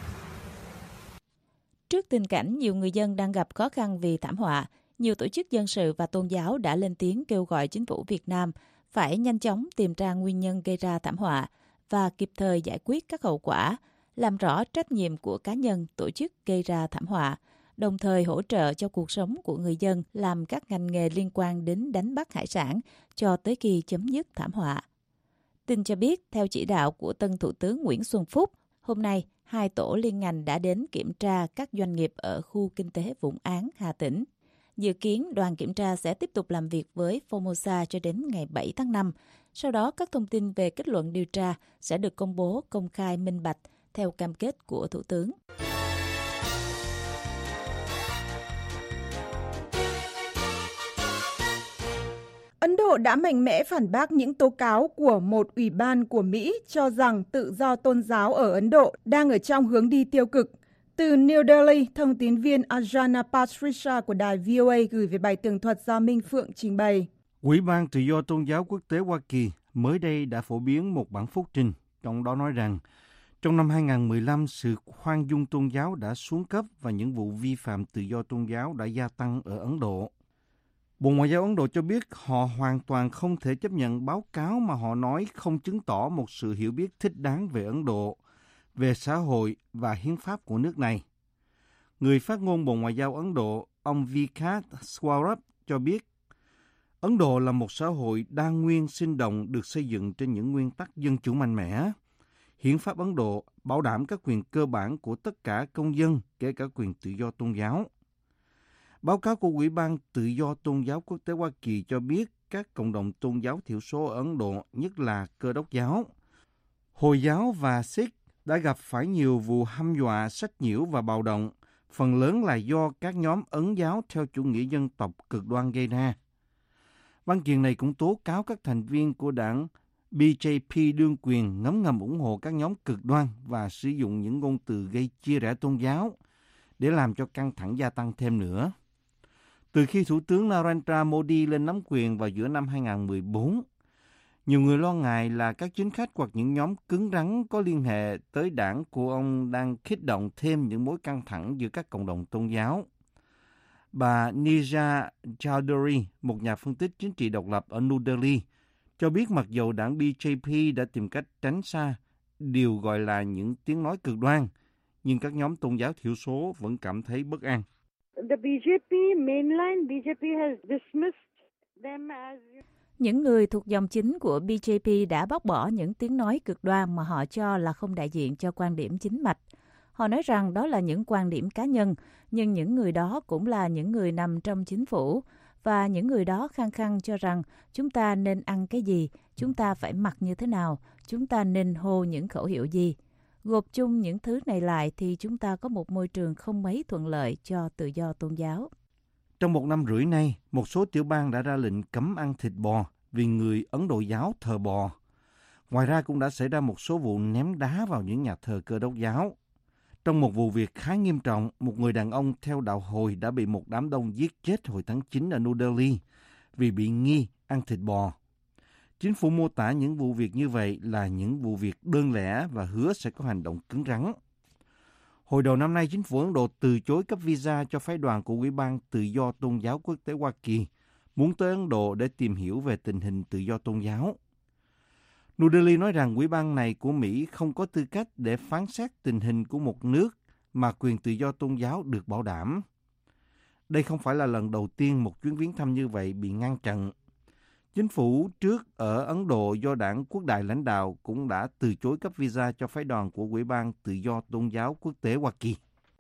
S8: Trước tình cảnh nhiều người dân đang gặp khó khăn vì thảm họa, nhiều tổ chức dân sự và tôn giáo đã lên tiếng kêu gọi chính phủ Việt Nam phải nhanh chóng tìm ra nguyên nhân gây ra thảm họa và kịp thời giải quyết các hậu quả, làm rõ trách nhiệm của cá nhân, tổ chức gây ra thảm họa, đồng thời hỗ trợ cho cuộc sống của người dân làm các ngành nghề liên quan đến đánh bắt hải sản cho tới khi chấm dứt thảm họa. Tin cho biết, theo chỉ đạo của tân Thủ tướng Nguyễn Xuân Phúc, hôm nay, hai tổ liên ngành đã đến kiểm tra các doanh nghiệp ở khu kinh tế Vũng Áng, Hà Tĩnh. Dự kiến đoàn kiểm tra sẽ tiếp tục làm việc với Formosa cho đến ngày bảy tháng năm. Sau đó, các thông tin về kết luận điều tra sẽ được công bố công khai minh bạch theo cam kết của Thủ tướng.
S1: Ấn Độ đã mạnh mẽ phản bác những tố cáo của một ủy ban của Mỹ cho rằng tự do tôn giáo ở Ấn Độ đang ở trong hướng đi tiêu cực. Từ New Delhi, thông tín viên Ajana Patricia của đài vê o a gửi về bài tường thuật do Minh Phượng trình bày.
S5: Ủy ban Tự do Tôn giáo Quốc tế Hoa Kỳ mới đây đã phổ biến một bản phúc trình trong đó nói rằng trong năm hai không một lăm, sự khoan dung tôn giáo đã xuống cấp và những vụ vi phạm tự do tôn giáo đã gia tăng ở Ấn Độ. Bộ Ngoại giao Ấn Độ cho biết họ hoàn toàn không thể chấp nhận báo cáo mà họ nói không chứng tỏ một sự hiểu biết thích đáng về Ấn Độ, về xã hội và hiến pháp của nước này. Người phát ngôn Bộ Ngoại giao Ấn Độ, ông Vikas Swaraj cho biết Ấn Độ là một xã hội đa nguyên sinh động được xây dựng trên những nguyên tắc dân chủ mạnh mẽ. Hiến pháp Ấn Độ bảo đảm các quyền cơ bản của tất cả công dân, kể cả quyền tự do tôn giáo. Báo cáo của Ủy ban Tự do Tôn giáo Quốc tế Hoa Kỳ cho biết các cộng đồng tôn giáo thiểu số ở Ấn Độ, nhất là Cơ đốc giáo, Hồi giáo và Sikh, đã gặp phải nhiều vụ hăm dọa, sách nhiễu và bạo động, phần lớn là do các nhóm Ấn giáo theo chủ nghĩa dân tộc cực đoan gây ra. Văn kiện này cũng tố cáo các thành viên của đảng bê jê pê đương quyền ngấm ngầm ủng hộ các nhóm cực đoan và sử dụng những ngôn từ gây chia rẽ tôn giáo để làm cho căng thẳng gia tăng thêm nữa. Từ khi Thủ tướng Narendra Modi lên nắm quyền vào giữa năm hai không một bốn, nhiều người lo ngại là các chính khách hoặc những nhóm cứng rắn có liên hệ tới đảng của ông đang kích động thêm những mối căng thẳng giữa các cộng đồng tôn giáo. Bà Nija Chowdhury, một nhà phân tích chính trị độc lập ở New Delhi, cho biết mặc dù đảng bê jê pê đã tìm cách tránh xa điều gọi là những tiếng nói cực đoan, nhưng các nhóm tôn giáo thiểu số vẫn cảm thấy bất an.
S10: The bê jê pê, mainline bê jê pê has dismissed them as...
S8: Những người thuộc dòng chính của bê jê pê đã bác bỏ những tiếng nói cực đoan mà họ cho là không đại diện cho quan điểm chính mạch. Họ nói rằng đó là những quan điểm cá nhân, nhưng những người đó cũng là những người nằm trong chính phủ, và những người đó khăng khăng cho rằng chúng ta nên ăn cái gì, chúng ta phải mặc như thế nào, chúng ta nên hô những khẩu hiệu gì. Gộp chung những thứ này lại thì chúng ta có một môi trường không mấy thuận lợi cho tự do tôn giáo.
S5: Trong một năm rưỡi nay, một số tiểu bang đã ra lệnh cấm ăn thịt bò vì người Ấn Độ giáo thờ bò. Ngoài ra cũng đã xảy ra một số vụ ném đá vào những nhà thờ Cơ đốc giáo. Trong một vụ việc khá nghiêm trọng, một người đàn ông theo đạo Hồi đã bị một đám đông giết chết hồi tháng chín ở New Delhi vì bị nghi ăn thịt bò. Chính phủ mô tả những vụ việc như vậy là những vụ việc đơn lẻ và hứa sẽ có hành động cứng rắn. Hồi đầu năm nay, chính phủ Ấn Độ từ chối cấp visa cho phái đoàn của Ủy ban Tự do Tôn giáo Quốc tế Hoa Kỳ muốn tới Ấn Độ để tìm hiểu về tình hình tự do tôn giáo. New Delhi nói rằng ủy ban này của Mỹ không có tư cách để phán xét tình hình của một nước mà quyền tự do tôn giáo được bảo đảm. Đây không phải là lần đầu tiên một chuyến viếng thăm như vậy bị ngăn chặn. Chính phủ trước ở Ấn Độ do đảng Quốc đại lãnh đạo cũng đã từ chối cấp visa cho phái đoàn của Ủy ban Tự do Tôn giáo Quốc tế Hoa Kỳ.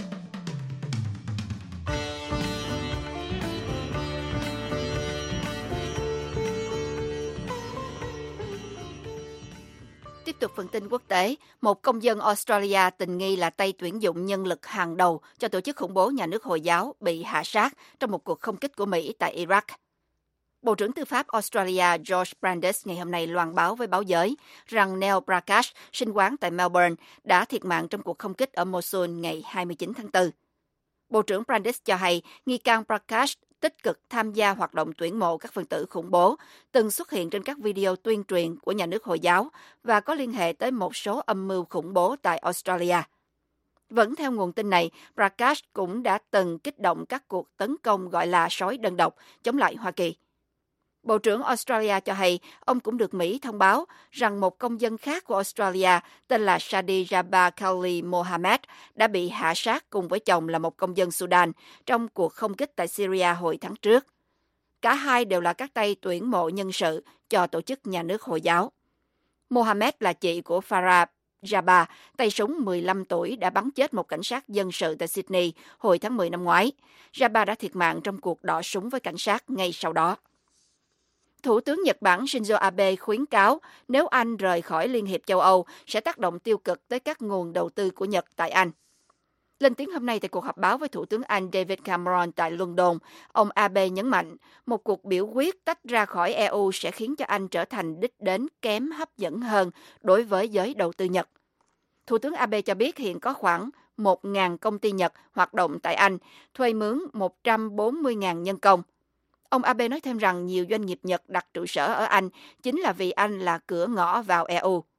S3: Tiếp tục phần tin quốc tế, một công dân Australia tình nghi là tay tuyển dụng nhân lực hàng đầu cho tổ chức khủng bố nhà nước Hồi giáo bị hạ sát trong một cuộc không kích của Mỹ tại Iraq. Bộ trưởng Tư pháp Australia George Brandis ngày hôm nay loan báo với báo giới rằng Neil Prakash, sinh quán tại Melbourne, đã thiệt mạng trong cuộc không kích ở Mosul ngày hai mươi chín tháng tư. Bộ trưởng Brandis cho hay nghi can Prakash tích cực tham gia hoạt động tuyển mộ các phần tử khủng bố, từng xuất hiện trên các video tuyên truyền của nhà nước Hồi giáo và có liên hệ tới một số âm mưu khủng bố tại Australia. Vẫn theo nguồn tin này, Prakash cũng đã từng kích động các cuộc tấn công gọi là sói đơn độc chống lại Hoa Kỳ. Bộ trưởng Australia cho hay ông cũng được Mỹ thông báo rằng một công dân khác của Australia tên là Shadi Jabbar Khalil Mohammed đã bị hạ sát cùng với chồng là một công dân Sudan trong cuộc không kích tại Syria hồi tháng trước. Cả hai đều là các tay tuyển mộ nhân sự cho tổ chức nhà nước Hồi giáo. Mohammed là chị của Farah Jabbar, tay súng mười lăm tuổi đã bắn chết một cảnh sát dân sự tại Sydney hồi tháng mười năm ngoái. Jabbar đã thiệt mạng trong cuộc đọ súng với cảnh sát ngay sau đó. Thủ tướng Nhật Bản Shinzo Abe khuyến cáo nếu Anh rời khỏi Liên hiệp châu Âu sẽ tác động tiêu cực tới các nguồn đầu tư của Nhật tại Anh. Lên tiếng hôm nay tại cuộc họp báo với Thủ tướng Anh David Cameron tại London, ông Abe nhấn mạnh một cuộc biểu quyết tách ra khỏi e u sẽ khiến cho Anh trở thành đích đến kém hấp dẫn hơn đối với giới đầu tư Nhật. Thủ tướng Abe cho biết hiện có khoảng một nghìn công ty Nhật hoạt động tại Anh, thuê mướn một trăm bốn mươi nghìn nhân công. Ông Abe nói thêm rằng nhiều doanh nghiệp Nhật đặt trụ sở ở Anh chính là vì Anh là cửa ngõ vào e u.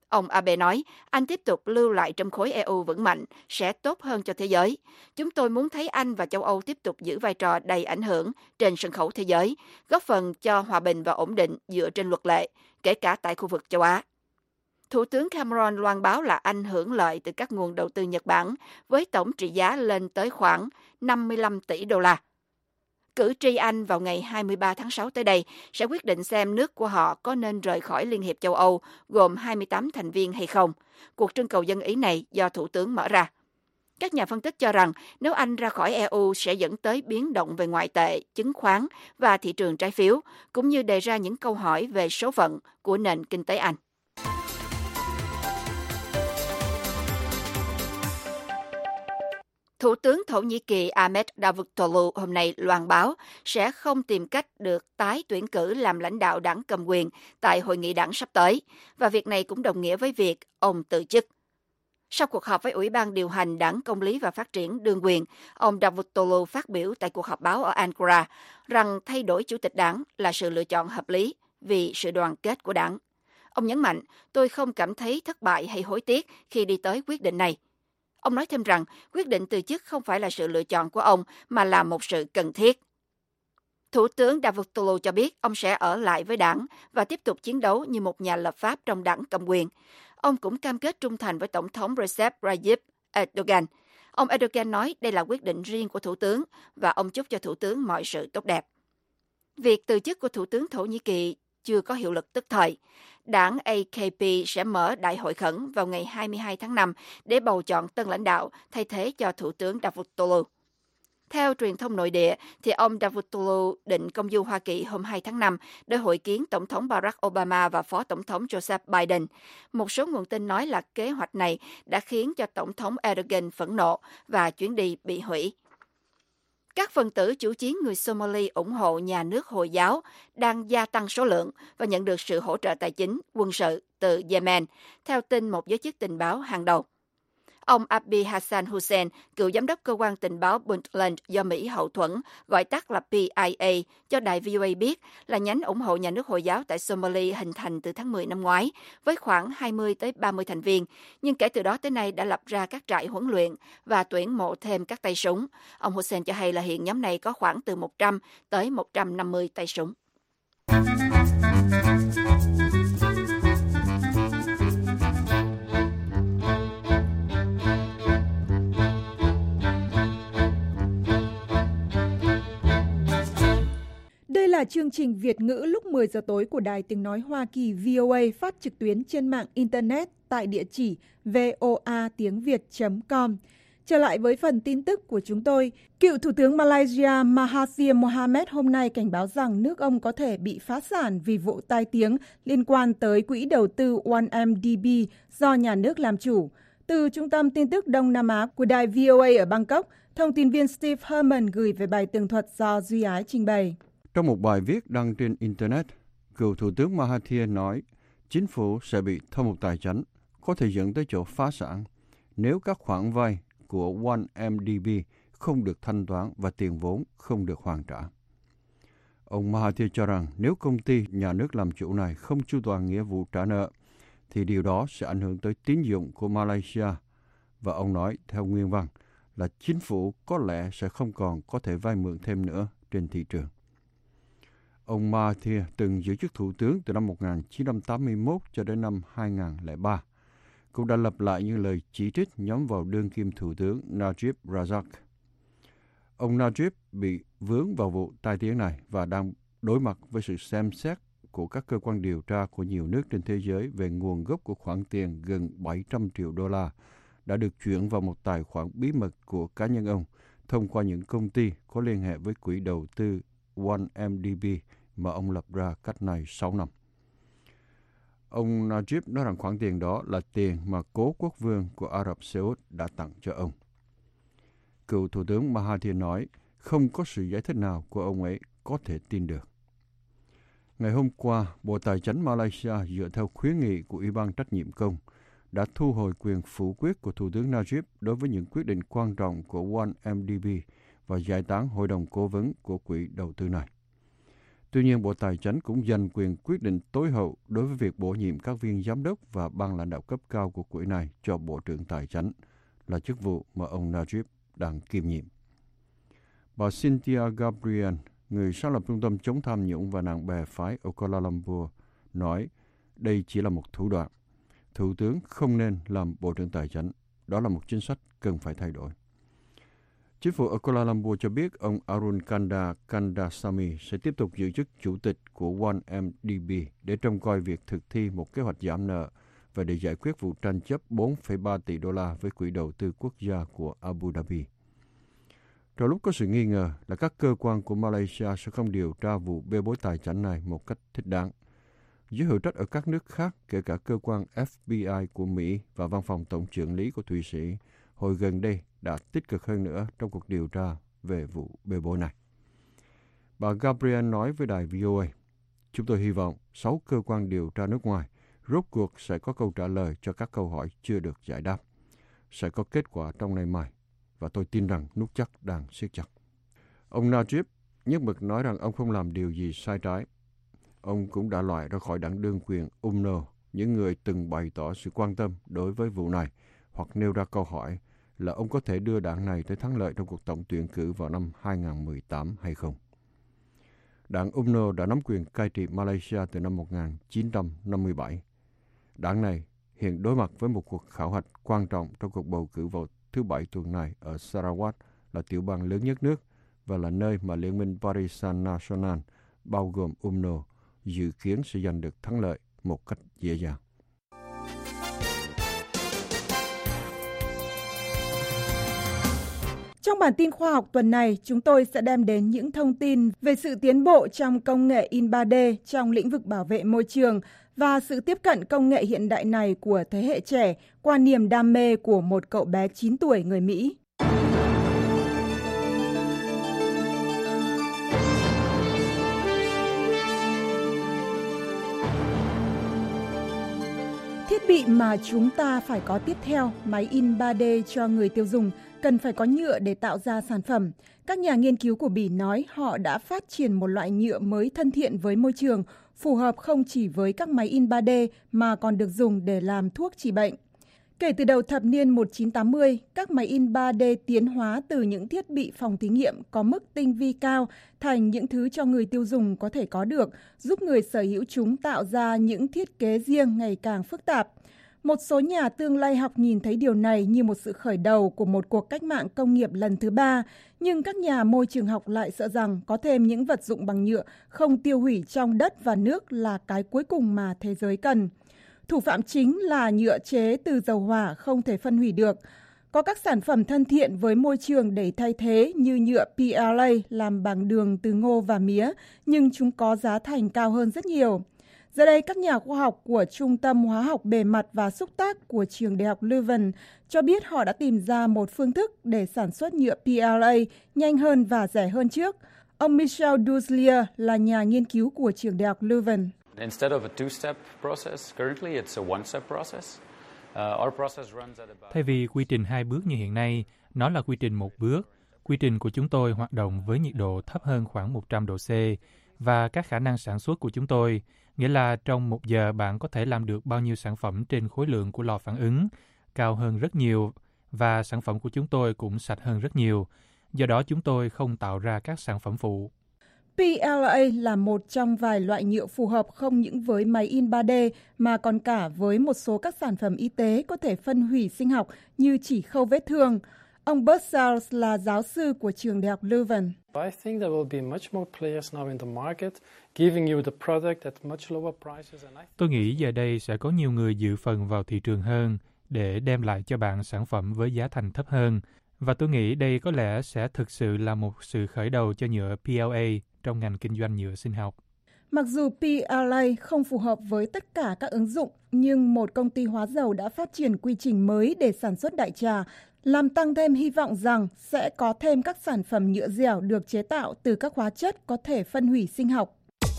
S3: Ông Abe nói, Anh tiếp tục lưu lại trong khối e u vững mạnh sẽ tốt hơn cho thế giới. Chúng tôi muốn thấy Anh và châu Âu tiếp tục giữ vai trò đầy ảnh hưởng trên sân khấu thế giới, góp phần cho hòa bình và ổn định dựa trên luật lệ, kể cả tại khu vực châu Á. Thủ tướng Cameron loan báo là Anh hưởng lợi từ các nguồn đầu tư Nhật Bản với tổng trị giá lên tới khoảng năm mươi lăm tỷ đô la. Cử tri Anh vào ngày hai mươi ba tháng sáu tới đây sẽ quyết định xem nước của họ có nên rời khỏi Liên hiệp châu Âu gồm hai mươi tám thành viên hay không. Cuộc trưng cầu dân ý này do Thủ tướng mở ra. Các nhà phân tích cho rằng nếu Anh ra khỏi e u sẽ dẫn tới biến động về ngoại tệ, chứng khoán và thị trường trái phiếu, cũng như đề ra những câu hỏi về số phận của nền kinh tế Anh. Thủ tướng Thổ Nhĩ Kỳ Ahmet Davutoglu hôm nay loan báo sẽ không tìm cách được tái tuyển cử làm lãnh đạo đảng cầm quyền tại hội nghị đảng sắp tới, và việc này cũng đồng nghĩa với việc ông từ chức. Sau cuộc họp với Ủy ban điều hành Đảng Công lý và Phát triển đương quyền, ông Davutoglu phát biểu tại cuộc họp báo ở Ankara rằng thay đổi chủ tịch đảng là sự lựa chọn hợp lý vì sự đoàn kết của đảng. Ông nhấn mạnh, tôi không cảm thấy thất bại hay hối tiếc khi đi tới quyết định này. Ông nói thêm rằng quyết định từ chức không phải là sự lựa chọn của ông mà là một sự cần thiết. Thủ tướng Davutoglu cho biết ông sẽ ở lại với đảng và tiếp tục chiến đấu như một nhà lập pháp trong đảng cầm quyền. Ông cũng cam kết trung thành với Tổng thống Recep Tayyip Erdogan. Ông Erdogan nói đây là quyết định riêng của Thủ tướng và ông chúc cho Thủ tướng mọi sự tốt đẹp. Việc từ chức của Thủ tướng Thổ Nhĩ Kỳ chưa có hiệu lực tức thời. Đảng a ca pê sẽ mở đại hội khẩn vào ngày hai mươi hai tháng năm để bầu chọn tân lãnh đạo thay thế cho Thủ tướng Davutoglu. Theo truyền thông nội địa, thì ông Davutoglu định công du Hoa Kỳ hôm hai tháng năm để hội kiến Tổng thống Barack Obama và Phó Tổng thống Joseph Biden. Một số nguồn tin nói là kế hoạch này đã khiến cho Tổng thống Erdogan phẫn nộ và chuyến đi bị hủy. Các phần tử chủ chiến người Somali ủng hộ nhà nước Hồi giáo đang gia tăng số lượng và nhận được sự hỗ trợ tài chính, quân sự từ Yemen, theo tin một giới chức tình báo hàng đầu. Ông Abi Hassan Hussein, cựu giám đốc cơ quan tình báo Puntland do Mỹ hậu thuẫn, gọi tắt là pê i a, cho đài vê o a biết là nhánh ủng hộ nhà nước Hồi giáo tại Somalia hình thành từ tháng mười năm ngoái, với khoảng hai mươi tới ba mươi thành viên, nhưng kể từ đó tới nay đã lập ra các trại huấn luyện và tuyển mộ thêm các tay súng. Ông Hussein cho hay là hiện nhóm này có khoảng từ một trăm tới một trăm năm mươi tay súng.
S1: Đây là chương trình Việt ngữ lúc mười giờ tối của Đài Tiếng Nói Hoa Kỳ vê o a phát trực tuyến trên mạng Internet tại địa chỉ voa tiếng việt chấm com. Trở lại với phần tin tức của chúng tôi, cựu Thủ tướng Malaysia Mahathir Mohamad hôm nay cảnh báo rằng nước ông có thể bị phá sản vì vụ tai tiếng liên quan tới quỹ đầu tư one M D B do nhà nước làm chủ. Từ Trung tâm Tin tức Đông Nam Á của Đài vê o a ở Bangkok, thông tin viên Steve Herman gửi về bài tường thuật do Duy Ái trình bày.
S11: Trong một bài viết đăng trên Internet, cựu Thủ tướng Mahathir nói chính phủ sẽ bị thâm hụt tài chính, có thể dẫn tới chỗ phá sản nếu các khoản vay của one M D B không được thanh toán và tiền vốn không được hoàn trả. Ông Mahathir cho rằng nếu công ty nhà nước làm chủ này không chu toàn nghĩa vụ trả nợ, thì điều đó sẽ ảnh hưởng tới tín dụng của Malaysia. Và ông nói theo nguyên văn là chính phủ có lẽ sẽ không còn có thể vay mượn thêm nữa trên thị trường. Ông Mahathir từng giữ chức thủ tướng từ năm một nghìn chín trăm tám mươi mốt cho đến năm hai nghìn lẻ ba. Cũng đã lặp lại những lời chỉ trích nhắm vào đương kim thủ tướng Najib Razak. Ông Najib bị vướng vào vụ tai tiếng này và đang đối mặt với sự xem xét của các cơ quan điều tra của nhiều nước trên thế giới về nguồn gốc của khoản tiền gần bảy trăm triệu đô la đã được chuyển vào một tài khoản bí mật của cá nhân ông thông qua những công ty có liên hệ với quỹ đầu tư one M D B mà ông lập ra cách nay sáu năm. Ông Najib nói rằng khoản tiền đó là tiền mà cố quốc vương của Ả Rập Xê Út đã tặng cho ông. Cựu Thủ tướng Mahathir nói không có sự giải thích nào của ông ấy có thể tin được. Ngày hôm qua, Bộ Tài chính Malaysia dựa theo khuyến nghị của Ủy ban trách nhiệm công đã thu hồi quyền phủ quyết của Thủ tướng Najib đối với những quyết định quan trọng của one M D B và giải tán hội đồng cố vấn của quỹ đầu tư này. Tuy nhiên, Bộ Tài chính cũng dành quyền quyết định tối hậu đối với việc bổ nhiệm các viên giám đốc và ban lãnh đạo cấp cao của quỹ này cho Bộ trưởng Tài chính, là chức vụ mà ông Najib đang kiêm nhiệm. Bà Cynthia Gabriel, người sáng lập Trung tâm chống tham nhũng và nạn bè phái ở Kuala Lumpur, nói đây chỉ là một thủ đoạn. Thủ tướng không nên làm Bộ trưởng Tài chính. Đó là một chính sách cần phải thay đổi. Chính phủ ở Kuala Lumpur cho biết ông Arun Kanda Kandasamy sẽ tiếp tục giữ chức chủ tịch của one M D B để trông coi việc thực thi một kế hoạch giảm nợ và để giải quyết vụ tranh chấp bốn phẩy ba tỷ đô la với quỹ đầu tư quốc gia của Abu Dhabi. Trong lúc có sự nghi ngờ là các cơ quan của Malaysia sẽ không điều tra vụ bê bối tài chính này một cách thích đáng, giới hữu trách ở các nước khác, kể cả cơ quan F B I của Mỹ và văn phòng tổng chưởng lý của Thụy Sĩ, hồi gần đây đã tích cực hơn nữa trong cuộc điều tra về vụ bê bối này. Bà Gabriel nói với đài V O A, chúng tôi hy vọng sáu cơ quan điều tra nước ngoài rốt cuộc sẽ có câu trả lời cho các câu hỏi chưa được giải đáp. Sẽ có kết quả trong ngày mai, và tôi tin rằng nút chắc đang siết chặt. Ông Najib nhất mực nói rằng ông không làm điều gì sai trái. Ông cũng đã loại ra khỏi đảng đương quyền U M N O những người từng bày tỏ sự quan tâm đối với vụ này hoặc nêu ra câu hỏi là ông có thể đưa đảng này tới thắng lợi trong cuộc tổng tuyển cử vào năm hai không một tám hay không. Đảng U M N O đã nắm quyền cai trị Malaysia từ năm một nghìn chín trăm năm mươi bảy. Đảng này hiện đối mặt với một cuộc khảo hạch quan trọng trong cuộc bầu cử vào thứ Bảy tuần này ở Sarawak, là tiểu bang lớn nhất nước và là nơi mà Liên minh Barisan Nasional, bao gồm U M N O, dự kiến sẽ giành được thắng lợi một cách dễ dàng.
S1: Trong bản tin khoa học tuần này, chúng tôi sẽ đem đến những thông tin về sự tiến bộ trong công nghệ in ba D trong lĩnh vực bảo vệ môi trường và sự tiếp cận công nghệ hiện đại này của thế hệ trẻ qua niềm đam mê của một cậu bé chín tuổi người Mỹ. Thiết bị mà chúng ta phải có tiếp theo, máy in ba D cho người tiêu dùng, cần phải có nhựa để tạo ra sản phẩm. Các nhà nghiên cứu của Bỉ nói họ đã phát triển một loại nhựa mới thân thiện với môi trường, phù hợp không chỉ với các máy in ba D mà còn được dùng để làm thuốc trị bệnh. Kể từ đầu thập niên một nghìn chín trăm tám mươi, các máy in ba D tiến hóa từ những thiết bị phòng thí nghiệm có mức tinh vi cao thành những thứ cho người tiêu dùng có thể có được, giúp người sở hữu chúng tạo ra những thiết kế riêng ngày càng phức tạp. Một số nhà tương lai học nhìn thấy điều này như một sự khởi đầu của một cuộc cách mạng công nghiệp lần thứ ba, nhưng các nhà môi trường học lại sợ rằng có thêm những vật dụng bằng nhựa không tiêu hủy trong đất và nước là cái cuối cùng mà thế giới cần. Thủ phạm chính là nhựa chế từ dầu hỏa không thể phân hủy được. Có các sản phẩm thân thiện với môi trường để thay thế như nhựa P L A làm bằng đường từ ngô và mía, nhưng chúng có giá thành cao hơn rất nhiều. Giờ đây, các nhà khoa học của Trung tâm Hóa học Bề mặt và Xúc tác của Trường Đại học Leuven cho biết họ đã tìm ra một phương thức để sản xuất nhựa P L A nhanh hơn và rẻ hơn trước. Ông Michel Duzlier là nhà nghiên cứu của Trường Đại học Leuven.
S12: Thay vì quy trình hai bước như hiện nay, nó là quy trình một bước. Quy trình của chúng tôi hoạt động với nhiệt độ thấp hơn khoảng một trăm độ C và các khả năng sản xuất của chúng tôi, nghĩa là trong một giờ bạn có thể làm được bao nhiêu sản phẩm trên khối lượng của lò phản ứng, cao hơn rất nhiều, và sản phẩm của chúng tôi cũng sạch hơn rất nhiều. Do đó chúng tôi không tạo ra các sản phẩm phụ.
S1: P L A là một trong vài loại nhựa phù hợp không những với máy in ba D mà còn cả với một số các sản phẩm y tế có thể phân hủy sinh học như chỉ khâu vết thương. Ông Bert Sales là giáo sư của Trường Đại học Leuven.
S12: Tôi nghĩ giờ đây sẽ có nhiều người dự phần vào thị trường hơn để đem lại cho bạn sản phẩm với giá thành thấp hơn. Và tôi nghĩ đây có lẽ sẽ thực sự là một sự khởi đầu cho nhựa P L A trong ngành kinh doanh nhựa sinh học.
S1: Mặc dù P L A không phù hợp với tất cả các ứng dụng, nhưng một công ty hóa dầu đã phát triển quy trình mới để sản xuất đại trà, làm tăng thêm hy vọng rằng sẽ có thêm các sản phẩm nhựa dẻo được chế tạo từ các hóa chất có thể phân hủy sinh học.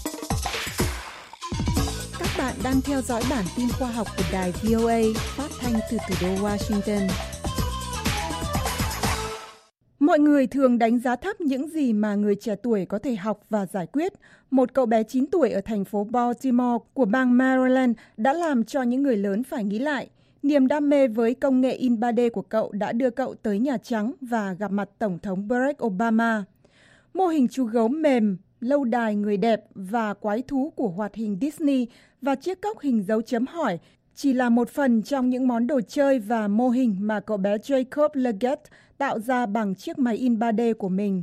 S1: Các bạn đang theo dõi bản tin khoa học của đài V O A phát thanh từ thủ đô Washington. Mọi người thường đánh giá thấp những gì mà người trẻ tuổi có thể học và giải quyết. Một cậu bé chín tuổi ở thành phố Baltimore của bang Maryland đã làm cho những người lớn phải nghĩ lại. Niềm đam mê với công nghệ in ba D của cậu đã đưa cậu tới Nhà Trắng và gặp mặt Tổng thống Barack Obama. Mô hình chú gấu mềm, lâu đài người đẹp và quái thú của hoạt hình Disney và chiếc cốc hình dấu chấm hỏi chỉ là một phần trong những món đồ chơi và mô hình mà cậu bé Jacob Leggett tạo ra bằng chiếc máy in ba D của mình.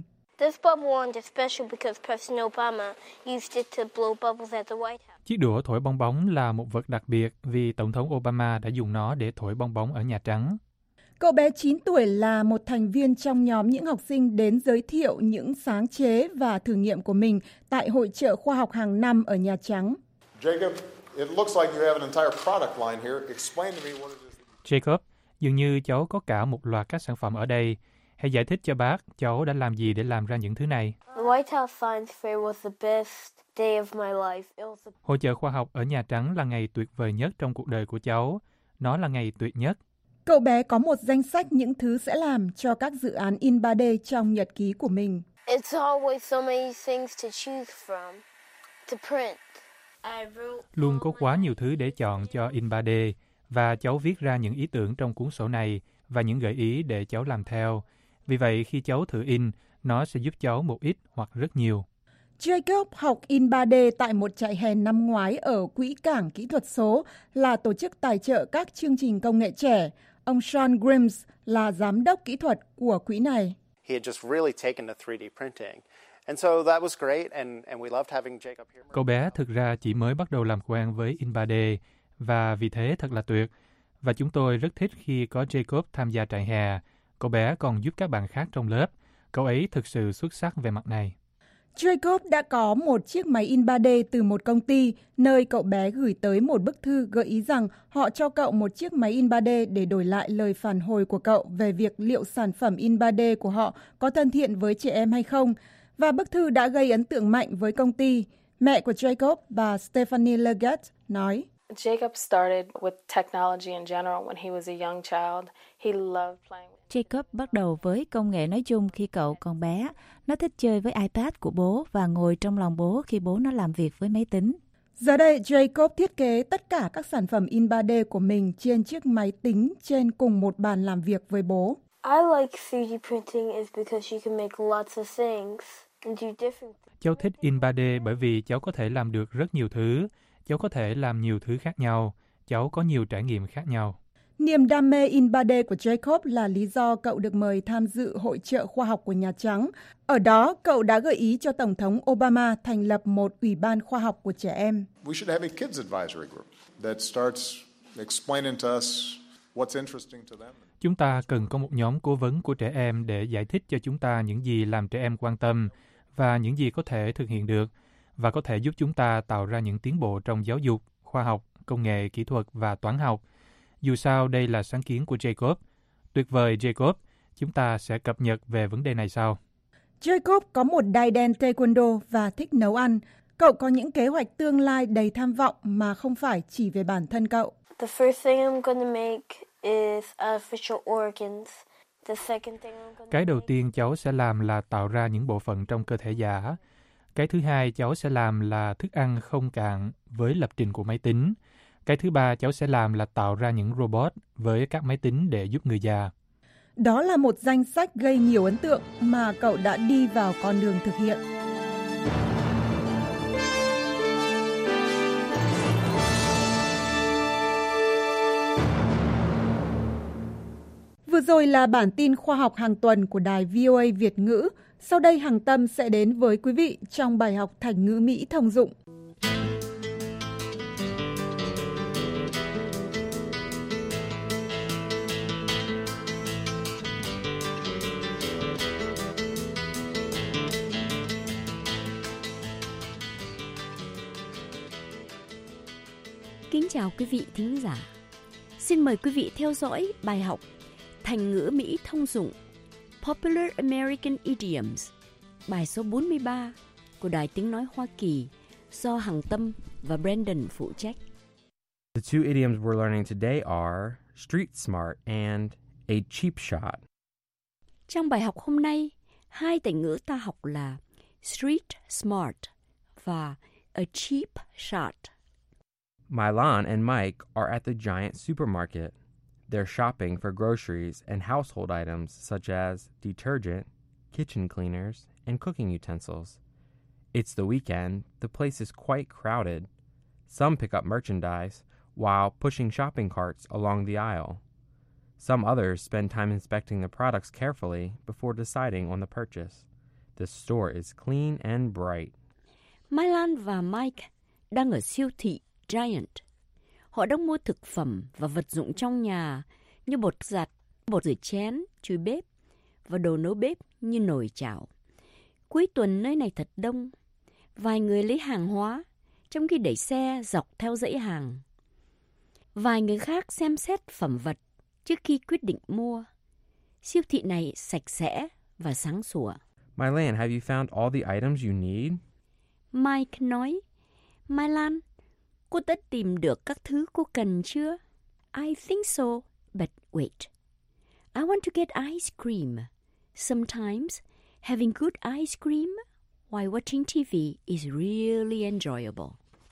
S12: Chiếc đũa thổi bong bóng là một vật đặc biệt vì Tổng thống Obama đã dùng nó để thổi bong bóng ở Nhà Trắng.
S1: Cậu bé chín tuổi là một thành viên trong nhóm những học sinh đến giới thiệu những sáng chế và thử nghiệm của mình tại hội chợ khoa học hàng năm ở Nhà Trắng.
S13: Jacob, it looks like you have an entire product line here. Explain to me what it is.
S12: Jacob, dường như cháu có cả một loạt các sản phẩm ở đây. Hãy giải thích cho bác cháu đã làm gì để làm ra những thứ này. Hội chợ khoa học ở Nhà Trắng là ngày tuyệt vời nhất trong cuộc đời của cháu. Nó là ngày tuyệt nhất.
S1: Cậu bé có một danh sách những thứ sẽ làm cho các dự án in ba D trong nhật ký của mình.
S12: Luôn có quá nhiều thứ để chọn cho in ba D và cháu viết ra những ý tưởng trong cuốn sổ này và những gợi ý để cháu làm theo. Vì vậy khi cháu thử in, nó sẽ giúp cháu một ít hoặc rất nhiều.
S1: Jacob học in ba D tại một trại hè năm ngoái ở Quỹ cảng Kỹ thuật số, là tổ chức tài trợ các chương trình công nghệ trẻ. Ông Sean Grimes là giám đốc kỹ thuật của quỹ này.
S12: Cậu bé thực ra chỉ mới bắt đầu làm quen với in ba D và vì thế thật là tuyệt. Và chúng tôi rất thích khi có Jacob tham gia trại hè. Cậu bé còn giúp các bạn khác trong lớp. Cậu ấy thực sự xuất sắc về mặt này.
S1: Jacob đã có một chiếc máy in ba D từ một công ty, nơi cậu bé gửi tới một bức thư gợi ý rằng họ cho cậu một chiếc máy in ba D để đổi lại lời phản hồi của cậu về việc liệu sản phẩm in ba D của họ có thân thiện với trẻ em hay không. Và bức thư đã gây ấn tượng mạnh với công ty. Mẹ của Jacob, bà Stephanie Leggett, nói:
S14: Jacob started with technology in general when he was a young child. He loved playing.
S8: Jacob bắt đầu với công nghệ nói chung khi cậu còn bé. Nó thích chơi với iPad của bố và ngồi trong lòng bố khi bố nó làm việc với máy tính.
S1: Giờ đây, Jacob thiết kế tất cả các sản phẩm in ba D của mình trên chiếc máy tính trên cùng một bàn làm việc với bố.
S14: I like three D printing is because you can make lots of things and do different.
S12: Cháu thích in ba D bởi vì cháu có thể làm được rất nhiều thứ. Cháu có thể làm nhiều thứ khác nhau. Cháu có nhiều trải nghiệm khác nhau.
S1: Niềm đam mê in ba D của Jacob là lý do cậu được mời tham dự hội chợ khoa học của Nhà Trắng. Ở đó, cậu đã gợi ý cho Tổng thống Obama thành lập một ủy ban khoa học của trẻ em.
S13: We should have a kids advisory group that starts explaining to us what's interesting to them.
S12: Chúng ta cần có một nhóm cố vấn của trẻ em để giải thích cho chúng ta những gì làm trẻ em quan tâm và những gì có thể thực hiện được và có thể giúp chúng ta tạo ra những tiến bộ trong giáo dục, khoa học, công nghệ, kỹ thuật và toán học. Dù sao, đây là sáng kiến của Jacob. Tuyệt vời, Jacob. Chúng ta sẽ cập nhật về vấn đề này sau.
S1: Jacob có một đai đen taekwondo và thích nấu ăn. Cậu có những kế hoạch tương lai đầy tham vọng mà không phải chỉ về bản thân cậu.
S14: The first thing I'm going to make is artificial organs. The second thing I'm going
S12: Cái đầu tiên cháu sẽ làm là tạo ra những bộ phận trong cơ thể giả. Cái thứ hai cháu sẽ làm là thức ăn không cạn với lập trình của máy tính. Cái thứ ba cháu sẽ làm là tạo ra những robot với các máy tính để giúp người già.
S1: Đó là một danh sách gây nhiều ấn tượng mà cậu đã đi vào con đường thực hiện. Vừa rồi là bản tin khoa học hàng tuần của đài vê o a Việt ngữ. Sau đây Hằng Tâm sẽ đến với quý vị trong bài học thành ngữ Mỹ thông dụng.
S15: Kính chào quý vị thính giả. Xin mời quý vị theo dõi bài học Thành ngữ Mỹ thông dụng Popular American Idioms, bài số bốn mươi ba của Đài Tiếng Nói Hoa Kỳ do Hằng Tâm và Brandon phụ trách.
S16: The two idioms we're learning today are street smart and a cheap shot.
S15: Trong bài học hôm nay, hai từ ngữ ta học là street smart và a cheap shot.
S16: Milan and Mike are at the giant supermarket. They're shopping for groceries and household items such as detergent, kitchen cleaners, and cooking utensils. It's the weekend. The place is quite crowded. Some pick up merchandise while pushing shopping carts along the aisle. Some others spend time inspecting the products carefully before deciding on the purchase. The store is clean and bright.
S15: Milan và Mike đang ở siêu thị Giant. Họ đang mua thực phẩm và vật dụng trong nhà như bột giặt, bột rửa chén, chùi bếp và đồ nấu bếp như nồi chảo. Cuối tuần nơi này thật đông. Vài người lấy hàng hóa trong khi đẩy xe dọc theo dãy hàng. Vài người khác xem xét phẩm vật trước khi quyết định mua. Siêu thị này sạch sẽ và sáng sủa.
S16: Milan, have you found all the items you need?
S15: Mike nói, Milan, cô đã tìm được các thứ cô cần chưa? I think so, but wait. I want to get ice cream. Sometimes having good ice cream while watching ti vi is really enjoyable.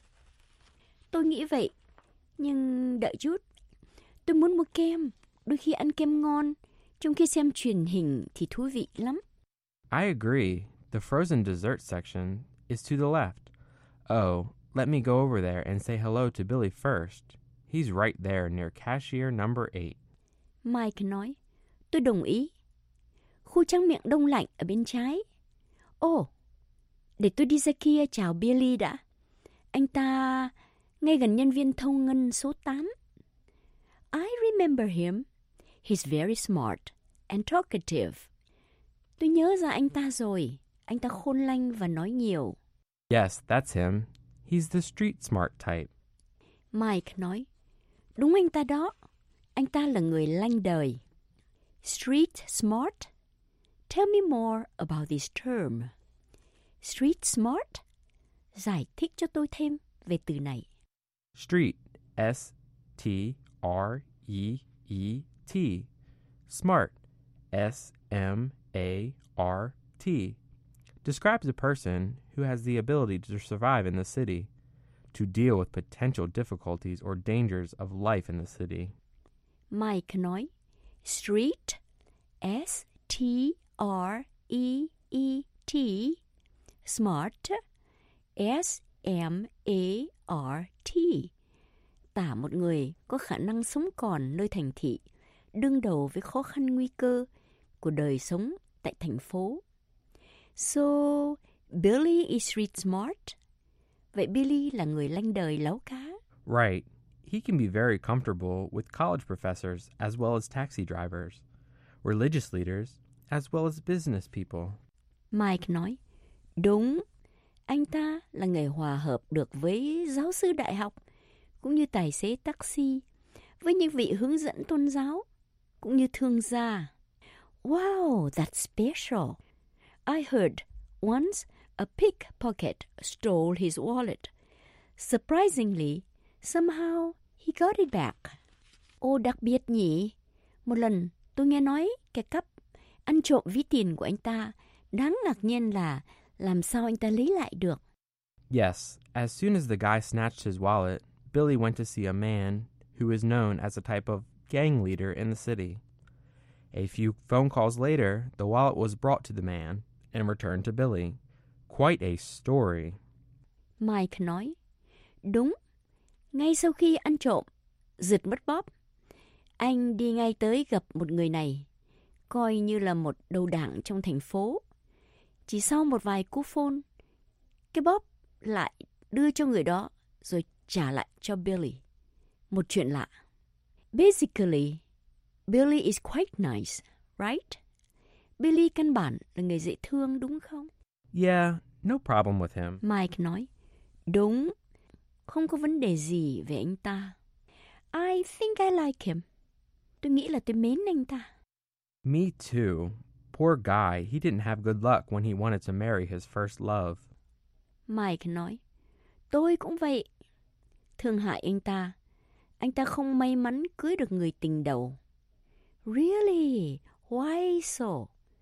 S15: Tôi nghĩ vậy, nhưng đợi chút. Tôi muốn mua kem. Đôi khi ăn kem ngon, trong khi xem truyền hình thì thú vị lắm.
S16: I agree. The frozen dessert section is to the left. Oh, let me go over there and say hello to Billy first. He's right there near cashier number eight.
S15: Mike nói, tôi đồng ý. Khu tráng miệng đông lạnh ở bên trái. Ồ, oh, để tôi đi ra kia chào Billy đã. Anh ta ngay gần nhân viên thâu ngân số tám. I remember him. He's very smart and talkative. Tôi nhớ ra anh ta rồi. Anh ta khôn lanh và nói nhiều.
S16: Yes, that's him. He's the street smart type.
S15: Mike nói, đúng anh ta đó. Anh ta là người lanh đời. Street smart? Tell me more about this term. Street smart? Giải thích cho tôi thêm về từ này.
S16: Street, S T R E E T. Smart, S M A R T. Describes a person who has the ability to survive in the city, to deal with potential difficulties or dangers of life in the city.
S15: Mike nói, street, S T R E E T, smart, S M A R T, tả một người có khả năng sống còn nơi thành thị, đương đầu với khó khăn nguy cơ của đời sống tại thành phố. So, Billy is street smart. Vậy Billy là người lanh đời láo cá.
S16: Right. He can be very comfortable with college professors as well as taxi drivers, religious leaders as well as business people.
S15: Mike nói, đúng, anh ta là người hòa hợp được với giáo sư đại học, cũng như tài xế taxi, với những vị hướng dẫn tôn giáo, cũng như thương gia. Wow, that's special. I heard once a pickpocket stole his wallet. Surprisingly, somehow he got it back. Ô, đặc biệt nhỉ. Một lần tôi nghe nói kẻ cắp ăn trộm ví tiền của anh ta. Đáng ngạc nhiên là làm sao anh ta lấy lại được.
S16: Yes, as soon as the guy snatched his wallet, Billy went to see a man who is known as a type of gang leader in the city. A few phone calls later, the wallet was brought to the man and returned to Billy. Quite a story.
S15: Mike nói, đúng, ngay sau khi ăn trộm, giật mất bóp, anh đi ngay tới gặp một người này, coi như là một đầu đảng trong thành phố. Chỉ sau một vài cú phone, cái bóp lại đưa cho người đó rồi trả lại cho Billy. Một chuyện lạ. Basically, Billy is quite nice, right? Billy căn bản là người dễ thương đúng không?
S16: Yeah, no problem with him.
S15: Mike nói, đúng, không có vấn đề gì về anh ta. I think I like him. Tôi nghĩ là tôi mến anh ta.
S16: Me too. Poor guy, he didn't have good luck when he wanted to marry his first love.
S15: Mike nói, tôi cũng vậy. Thương hại anh ta. Anh ta không may mắn cưới được người tình đầu. Really? Why so?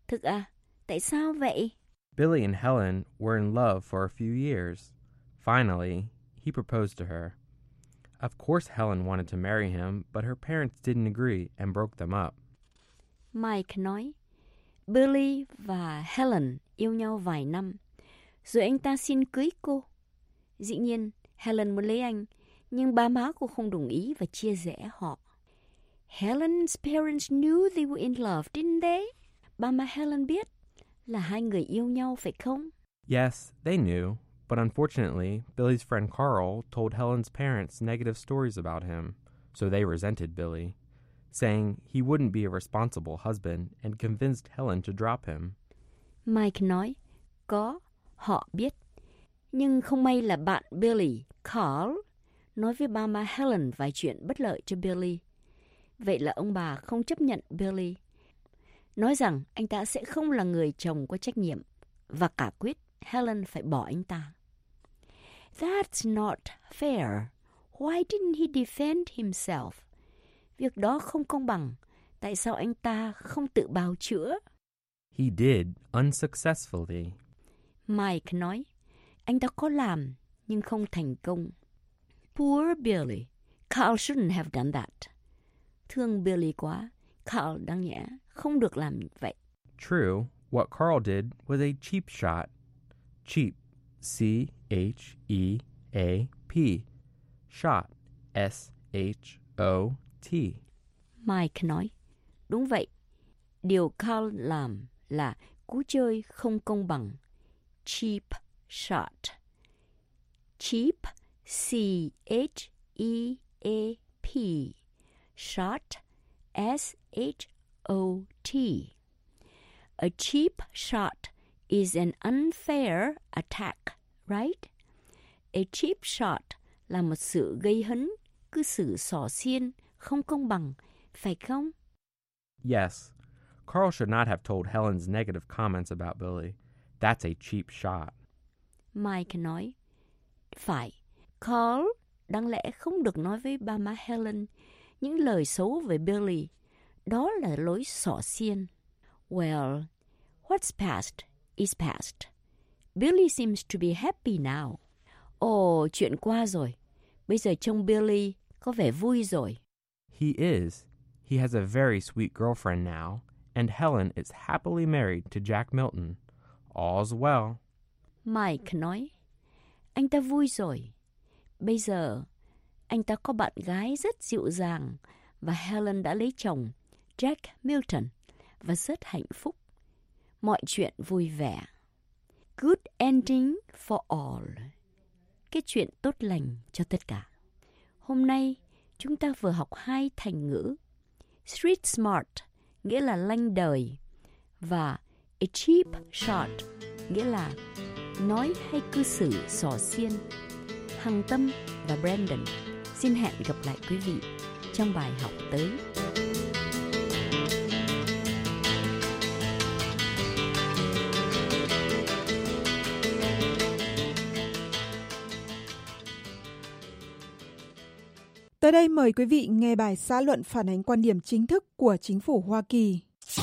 S15: Thực à? Tại sao vậy?
S16: Billy and Helen were in love for a few years. Finally, he proposed to her. Of course Helen wanted to marry him, but her parents didn't agree and broke them up.
S15: Mike nói, Billy và Helen yêu nhau vài năm, rồi anh ta xin cưới cô. Dĩ nhiên, Helen muốn lấy anh, nhưng ba má cô không đồng ý và chia rẽ họ. Helen's parents knew they were in love, didn't they? Ba má Helen biết là hai người yêu nhau, phải không?
S16: Yes, they knew, but unfortunately, Billy's friend Carl told Helen's parents negative stories about him, so they resented Billy, saying he wouldn't be a responsible husband and convinced Helen to drop him.
S15: Mike nói, có, họ biết. Nhưng không may là bạn Billy, Carl, nói với ba má Helen vài chuyện bất lợi cho Billy. Vậy là ông bà không chấp nhận Billy, nói rằng anh ta sẽ không là người chồng có trách nhiệm và cả quyết Helen phải bỏ anh ta. That's not fair. Why didn't he defend himself? Việc đó không công bằng. Tại sao anh ta không tự bào chữa?
S16: He did, unsuccessfully.
S15: Mike nói, anh ta có làm nhưng không thành công. Poor Billy. Carl shouldn't have done that. Thương Billy quá. Carl đáng nhẽ không được làm vậy.
S16: True, what Carl did was a cheap shot. Cheap, C H E A P. Shot, S H O T.
S15: Mike nói, đúng vậy. Điều Carl làm là cú chơi không công bằng. Cheap shot. Cheap, C H E A P. Shot, S H O T. A cheap shot is an unfair attack, right? A cheap shot là một sự gây hấn, cư xử xỏ xiên, không công bằng, phải không?
S16: Yes. Carl should not have told Helen's negative comments about Billy. That's a cheap shot.
S15: Mike nói, phải, Carl đáng lẽ không được nói với ba má Helen những lời xấu về Billy. Đó là lối xỏ xiên. Well, what's past is past. Billy seems to be happy now. Ồ, oh, chuyện qua rồi. Bây giờ trông Billy có vẻ vui rồi.
S16: He is. He has a very sweet girlfriend now, and Helen is happily married to Jack Milton. All's well.
S15: Mike nói, anh ta vui rồi. Bây giờ, anh ta có bạn gái rất dịu dàng và Helen đã lấy chồng, Jack Milton, và rất hạnh phúc. Mọi chuyện vui vẻ. Good ending for all. Cái chuyện tốt lành cho tất cả. Hôm nay, chúng ta vừa học hai thành ngữ. Street smart nghĩa là lanh đời và a cheap shot nghĩa là nói hay cư xử xỏ xiên. Hằng Tâm và Brandon xin hẹn gặp lại quý vị trong bài học tới.
S1: Tới đây mời quý vị nghe bài xã luận phản ánh quan điểm chính thức của chính phủ Hoa Kỳ.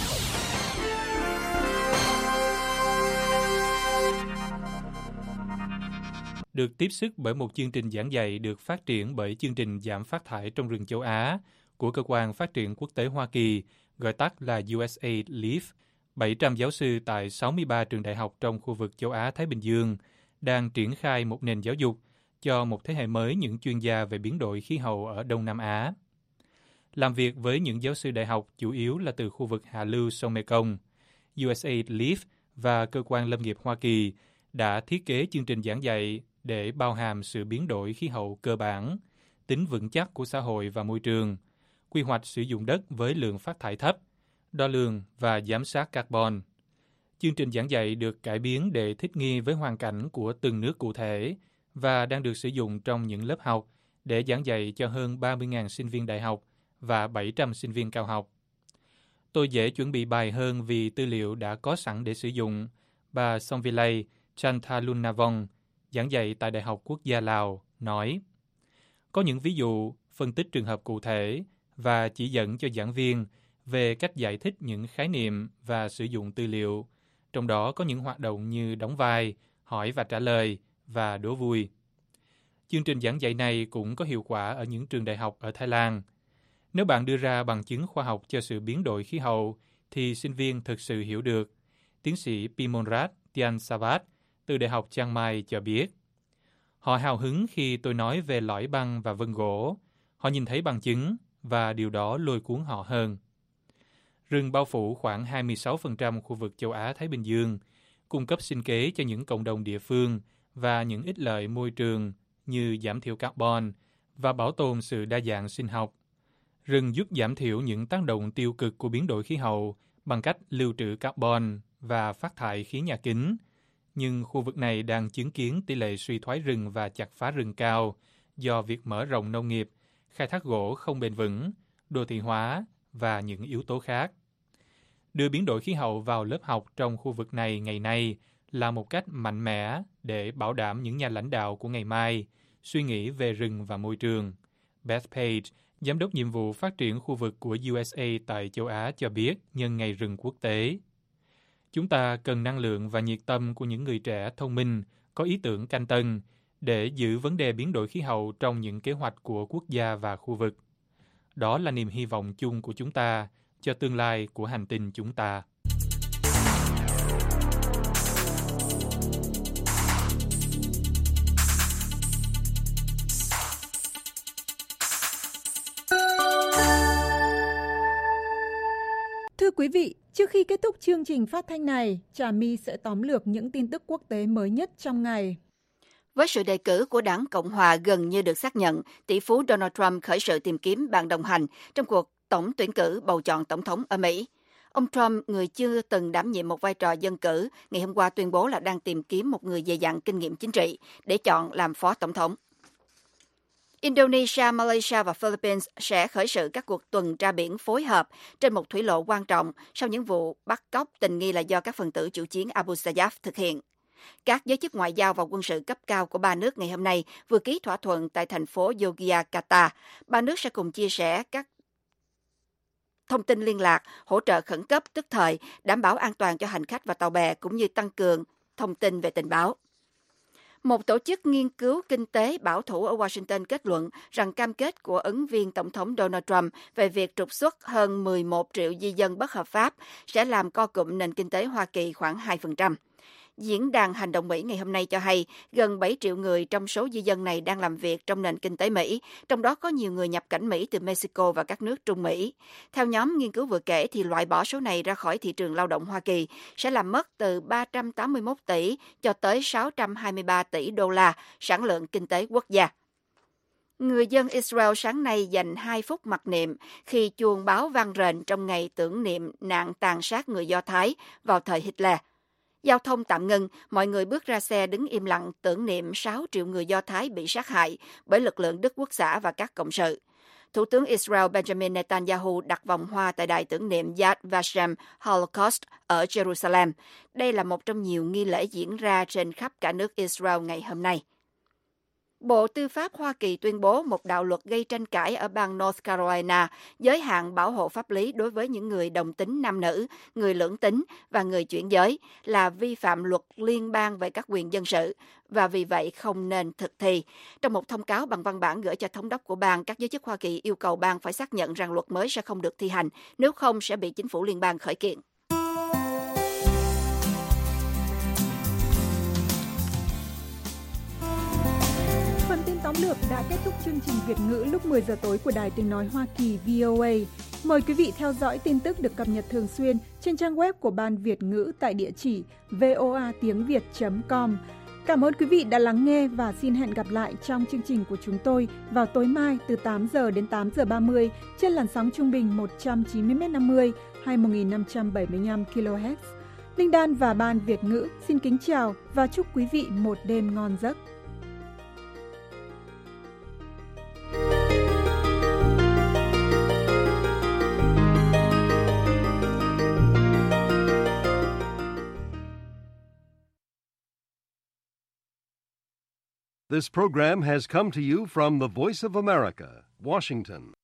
S12: Được tiếp sức bởi một chương trình giảng dạy được phát triển bởi chương trình giảm phát thải trong rừng châu Á của Cơ quan Phát triển Quốc tế Hoa Kỳ, gọi tắt là u ét a i đê L E A F, bảy trăm giáo sư tại sáu mươi ba trường đại học trong khu vực châu Á-Thái Bình Dương đang triển khai một nền giáo dục cho một thế hệ mới những chuyên gia về biến đổi khí hậu ở Đông Nam Á. Làm việc với những giáo sư đại học chủ yếu là từ khu vực hạ lưu sông Mekong, u ét a i đê L E A F và Cơ quan Lâm nghiệp Hoa Kỳ đã thiết kế chương trình giảng dạy để bao hàm sự biến đổi khí hậu cơ bản, tính vững chắc của xã hội và môi trường, quy hoạch sử dụng đất với lượng phát thải thấp, đo lường và giám sát carbon. Chương trình giảng dạy được cải biến để thích nghi với hoàn cảnh của từng nước cụ thể và đang được sử dụng trong những lớp học để giảng dạy cho hơn ba mươi nghìn sinh viên đại học và bảy trăm sinh viên cao học. Tôi dễ chuẩn bị bài hơn vì tư liệu đã có sẵn để sử dụng, bà Somvilay Chanthalunavong, giảng dạy tại Đại học Quốc gia Lào, nói. Có những ví dụ, phân tích trường hợp cụ thể và chỉ dẫn cho giảng viên về cách giải thích những khái niệm và sử dụng tư liệu, trong đó có những hoạt động như đóng vai, hỏi và trả lời và đố vui. Chương trình giảng dạy này cũng có hiệu quả ở những trường đại học ở Thái Lan. Nếu bạn đưa ra bằng chứng khoa học cho sự biến đổi khí hậu, thì sinh viên thực sự hiểu được, tiến sĩ Pimonrat Tiansavat từ Đại học Chiang Mai cho biết. Họ hào hứng khi tôi nói về lõi băng và vân gỗ. Họ nhìn thấy bằng chứng và điều đó lôi cuốn họ hơn. Rừng bao phủ khoảng hai mươi sáu phần trăm khu vực châu Á-Thái Bình Dương, cung cấp sinh kế cho những cộng đồng địa phương và những ích lợi môi trường như giảm thiểu carbon và bảo tồn sự đa dạng sinh học. Rừng giúp giảm thiểu những tác động tiêu cực của biến đổi khí hậu bằng cách lưu trữ carbon và phát thải khí nhà kính. Nhưng khu vực này đang chứng kiến tỷ lệ suy thoái rừng và chặt phá rừng cao do việc mở rộng nông nghiệp, khai thác gỗ không bền vững, đô thị hóa và những yếu tố khác. Đưa biến đổi khí hậu vào lớp học trong khu vực này ngày nay là một cách mạnh mẽ để bảo đảm những nhà lãnh đạo của ngày mai suy nghĩ về rừng và môi trường. Beth Page, Giám đốc nhiệm vụ phát triển khu vực của u ét a tại châu Á cho biết nhân ngày rừng quốc tế. Chúng ta cần năng lượng và nhiệt tâm của những người trẻ thông minh, có ý tưởng canh tân để giữ vấn đề biến đổi khí hậu trong những kế hoạch của quốc gia và khu vực. Đó là niềm hy vọng chung của chúng ta cho tương lai của hành tinh chúng ta.
S1: Thưa quý vị, trước khi kết thúc chương trình phát thanh này, Trà My sẽ tóm lược những tin tức quốc tế mới nhất trong ngày.
S3: Với sự đề cử của Đảng Cộng Hòa gần như được xác nhận, tỷ phú Donald Trump khởi sự tìm kiếm bạn đồng hành trong cuộc tổng tuyển cử bầu chọn tổng thống ở Mỹ. Ông Trump, người chưa từng đảm nhiệm một vai trò dân cử, ngày hôm qua tuyên bố là đang tìm kiếm một người dày dặn kinh nghiệm chính trị để chọn làm phó tổng thống. Indonesia, Malaysia và Philippines sẽ khởi sự các cuộc tuần tra biển phối hợp trên một thủy lộ quan trọng sau những vụ bắt cóc tình nghi là do các phần tử chủ chiến Abu Sayyaf thực hiện. Các giới chức ngoại giao và quân sự cấp cao của ba nước ngày hôm nay vừa ký thỏa thuận tại thành phố Yogyakarta. Ba nước sẽ cùng chia sẻ các thông tin liên lạc, hỗ trợ khẩn cấp tức thời, đảm bảo an toàn cho hành khách và tàu bè, cũng như tăng cường thông tin về tình báo. Một tổ chức nghiên cứu kinh tế bảo thủ ở Washington kết luận rằng cam kết của ứng viên Tổng thống Donald Trump về việc trục xuất hơn mười một triệu di dân bất hợp pháp sẽ làm co cụm nền kinh tế Hoa Kỳ khoảng hai phần trăm. Diễn đàn Hành động Mỹ ngày hôm nay cho hay gần bảy triệu người trong số di dân này đang làm việc trong nền kinh tế Mỹ, trong đó có nhiều người nhập cảnh Mỹ từ Mexico và các nước Trung Mỹ. Theo nhóm nghiên cứu vừa kể, thì loại bỏ số này ra khỏi thị trường lao động Hoa Kỳ sẽ làm mất từ ba trăm tám mươi mốt tỷ cho tới sáu trăm hai mươi ba tỷ đô la sản lượng kinh tế quốc gia. Người dân Israel sáng nay dành hai phút mặc niệm khi chuông báo vang rền trong ngày tưởng niệm nạn tàn sát người Do Thái vào thời Hitler. Giao thông tạm ngừng, mọi người bước ra xe đứng im lặng tưởng niệm sáu triệu người Do Thái bị sát hại bởi lực lượng Đức Quốc xã và các cộng sự. Thủ tướng Israel Benjamin Netanyahu đặt vòng hoa tại đài tưởng niệm Yad Vashem Holocaust ở Jerusalem. Đây là một trong nhiều nghi lễ diễn ra trên khắp cả nước Israel ngày hôm nay. Bộ Tư pháp Hoa Kỳ tuyên bố một đạo luật gây tranh cãi ở bang North Carolina giới hạn bảo hộ pháp lý đối với những người đồng tính nam nữ, người lưỡng tính và người chuyển giới là vi phạm luật liên bang về các quyền dân sự và vì vậy không nên thực thi. Trong một thông cáo bằng văn bản gửi cho thống đốc của bang, các giới chức Hoa Kỳ yêu cầu bang phải xác nhận rằng luật mới sẽ không được thi hành, nếu không sẽ bị chính phủ liên bang khởi kiện.
S1: Phần tin tóm lược đã kết thúc chương trình Việt ngữ lúc mười giờ tối của Đài Tiếng nói Hoa Kỳ vê o a. Mời quý vị theo dõi tin tức được cập nhật thường xuyên trên trang web của Ban Việt ngữ tại địa chỉ voa tiếng việt chấm com. Cảm ơn quý vị đã lắng nghe và xin hẹn gặp lại trong chương trình của chúng tôi vào tối mai từ tám giờ đến tám giờ ba mươi trên làn sóng trung bình một trăm chín mươi mét năm mươi hay một nghìn năm trăm bảy mươi lăm ki lô héc. Linh Đan và Ban Việt ngữ xin kính chào và chúc quý vị một đêm ngon giấc.
S17: This program has come to you from the Voice of America, Washington.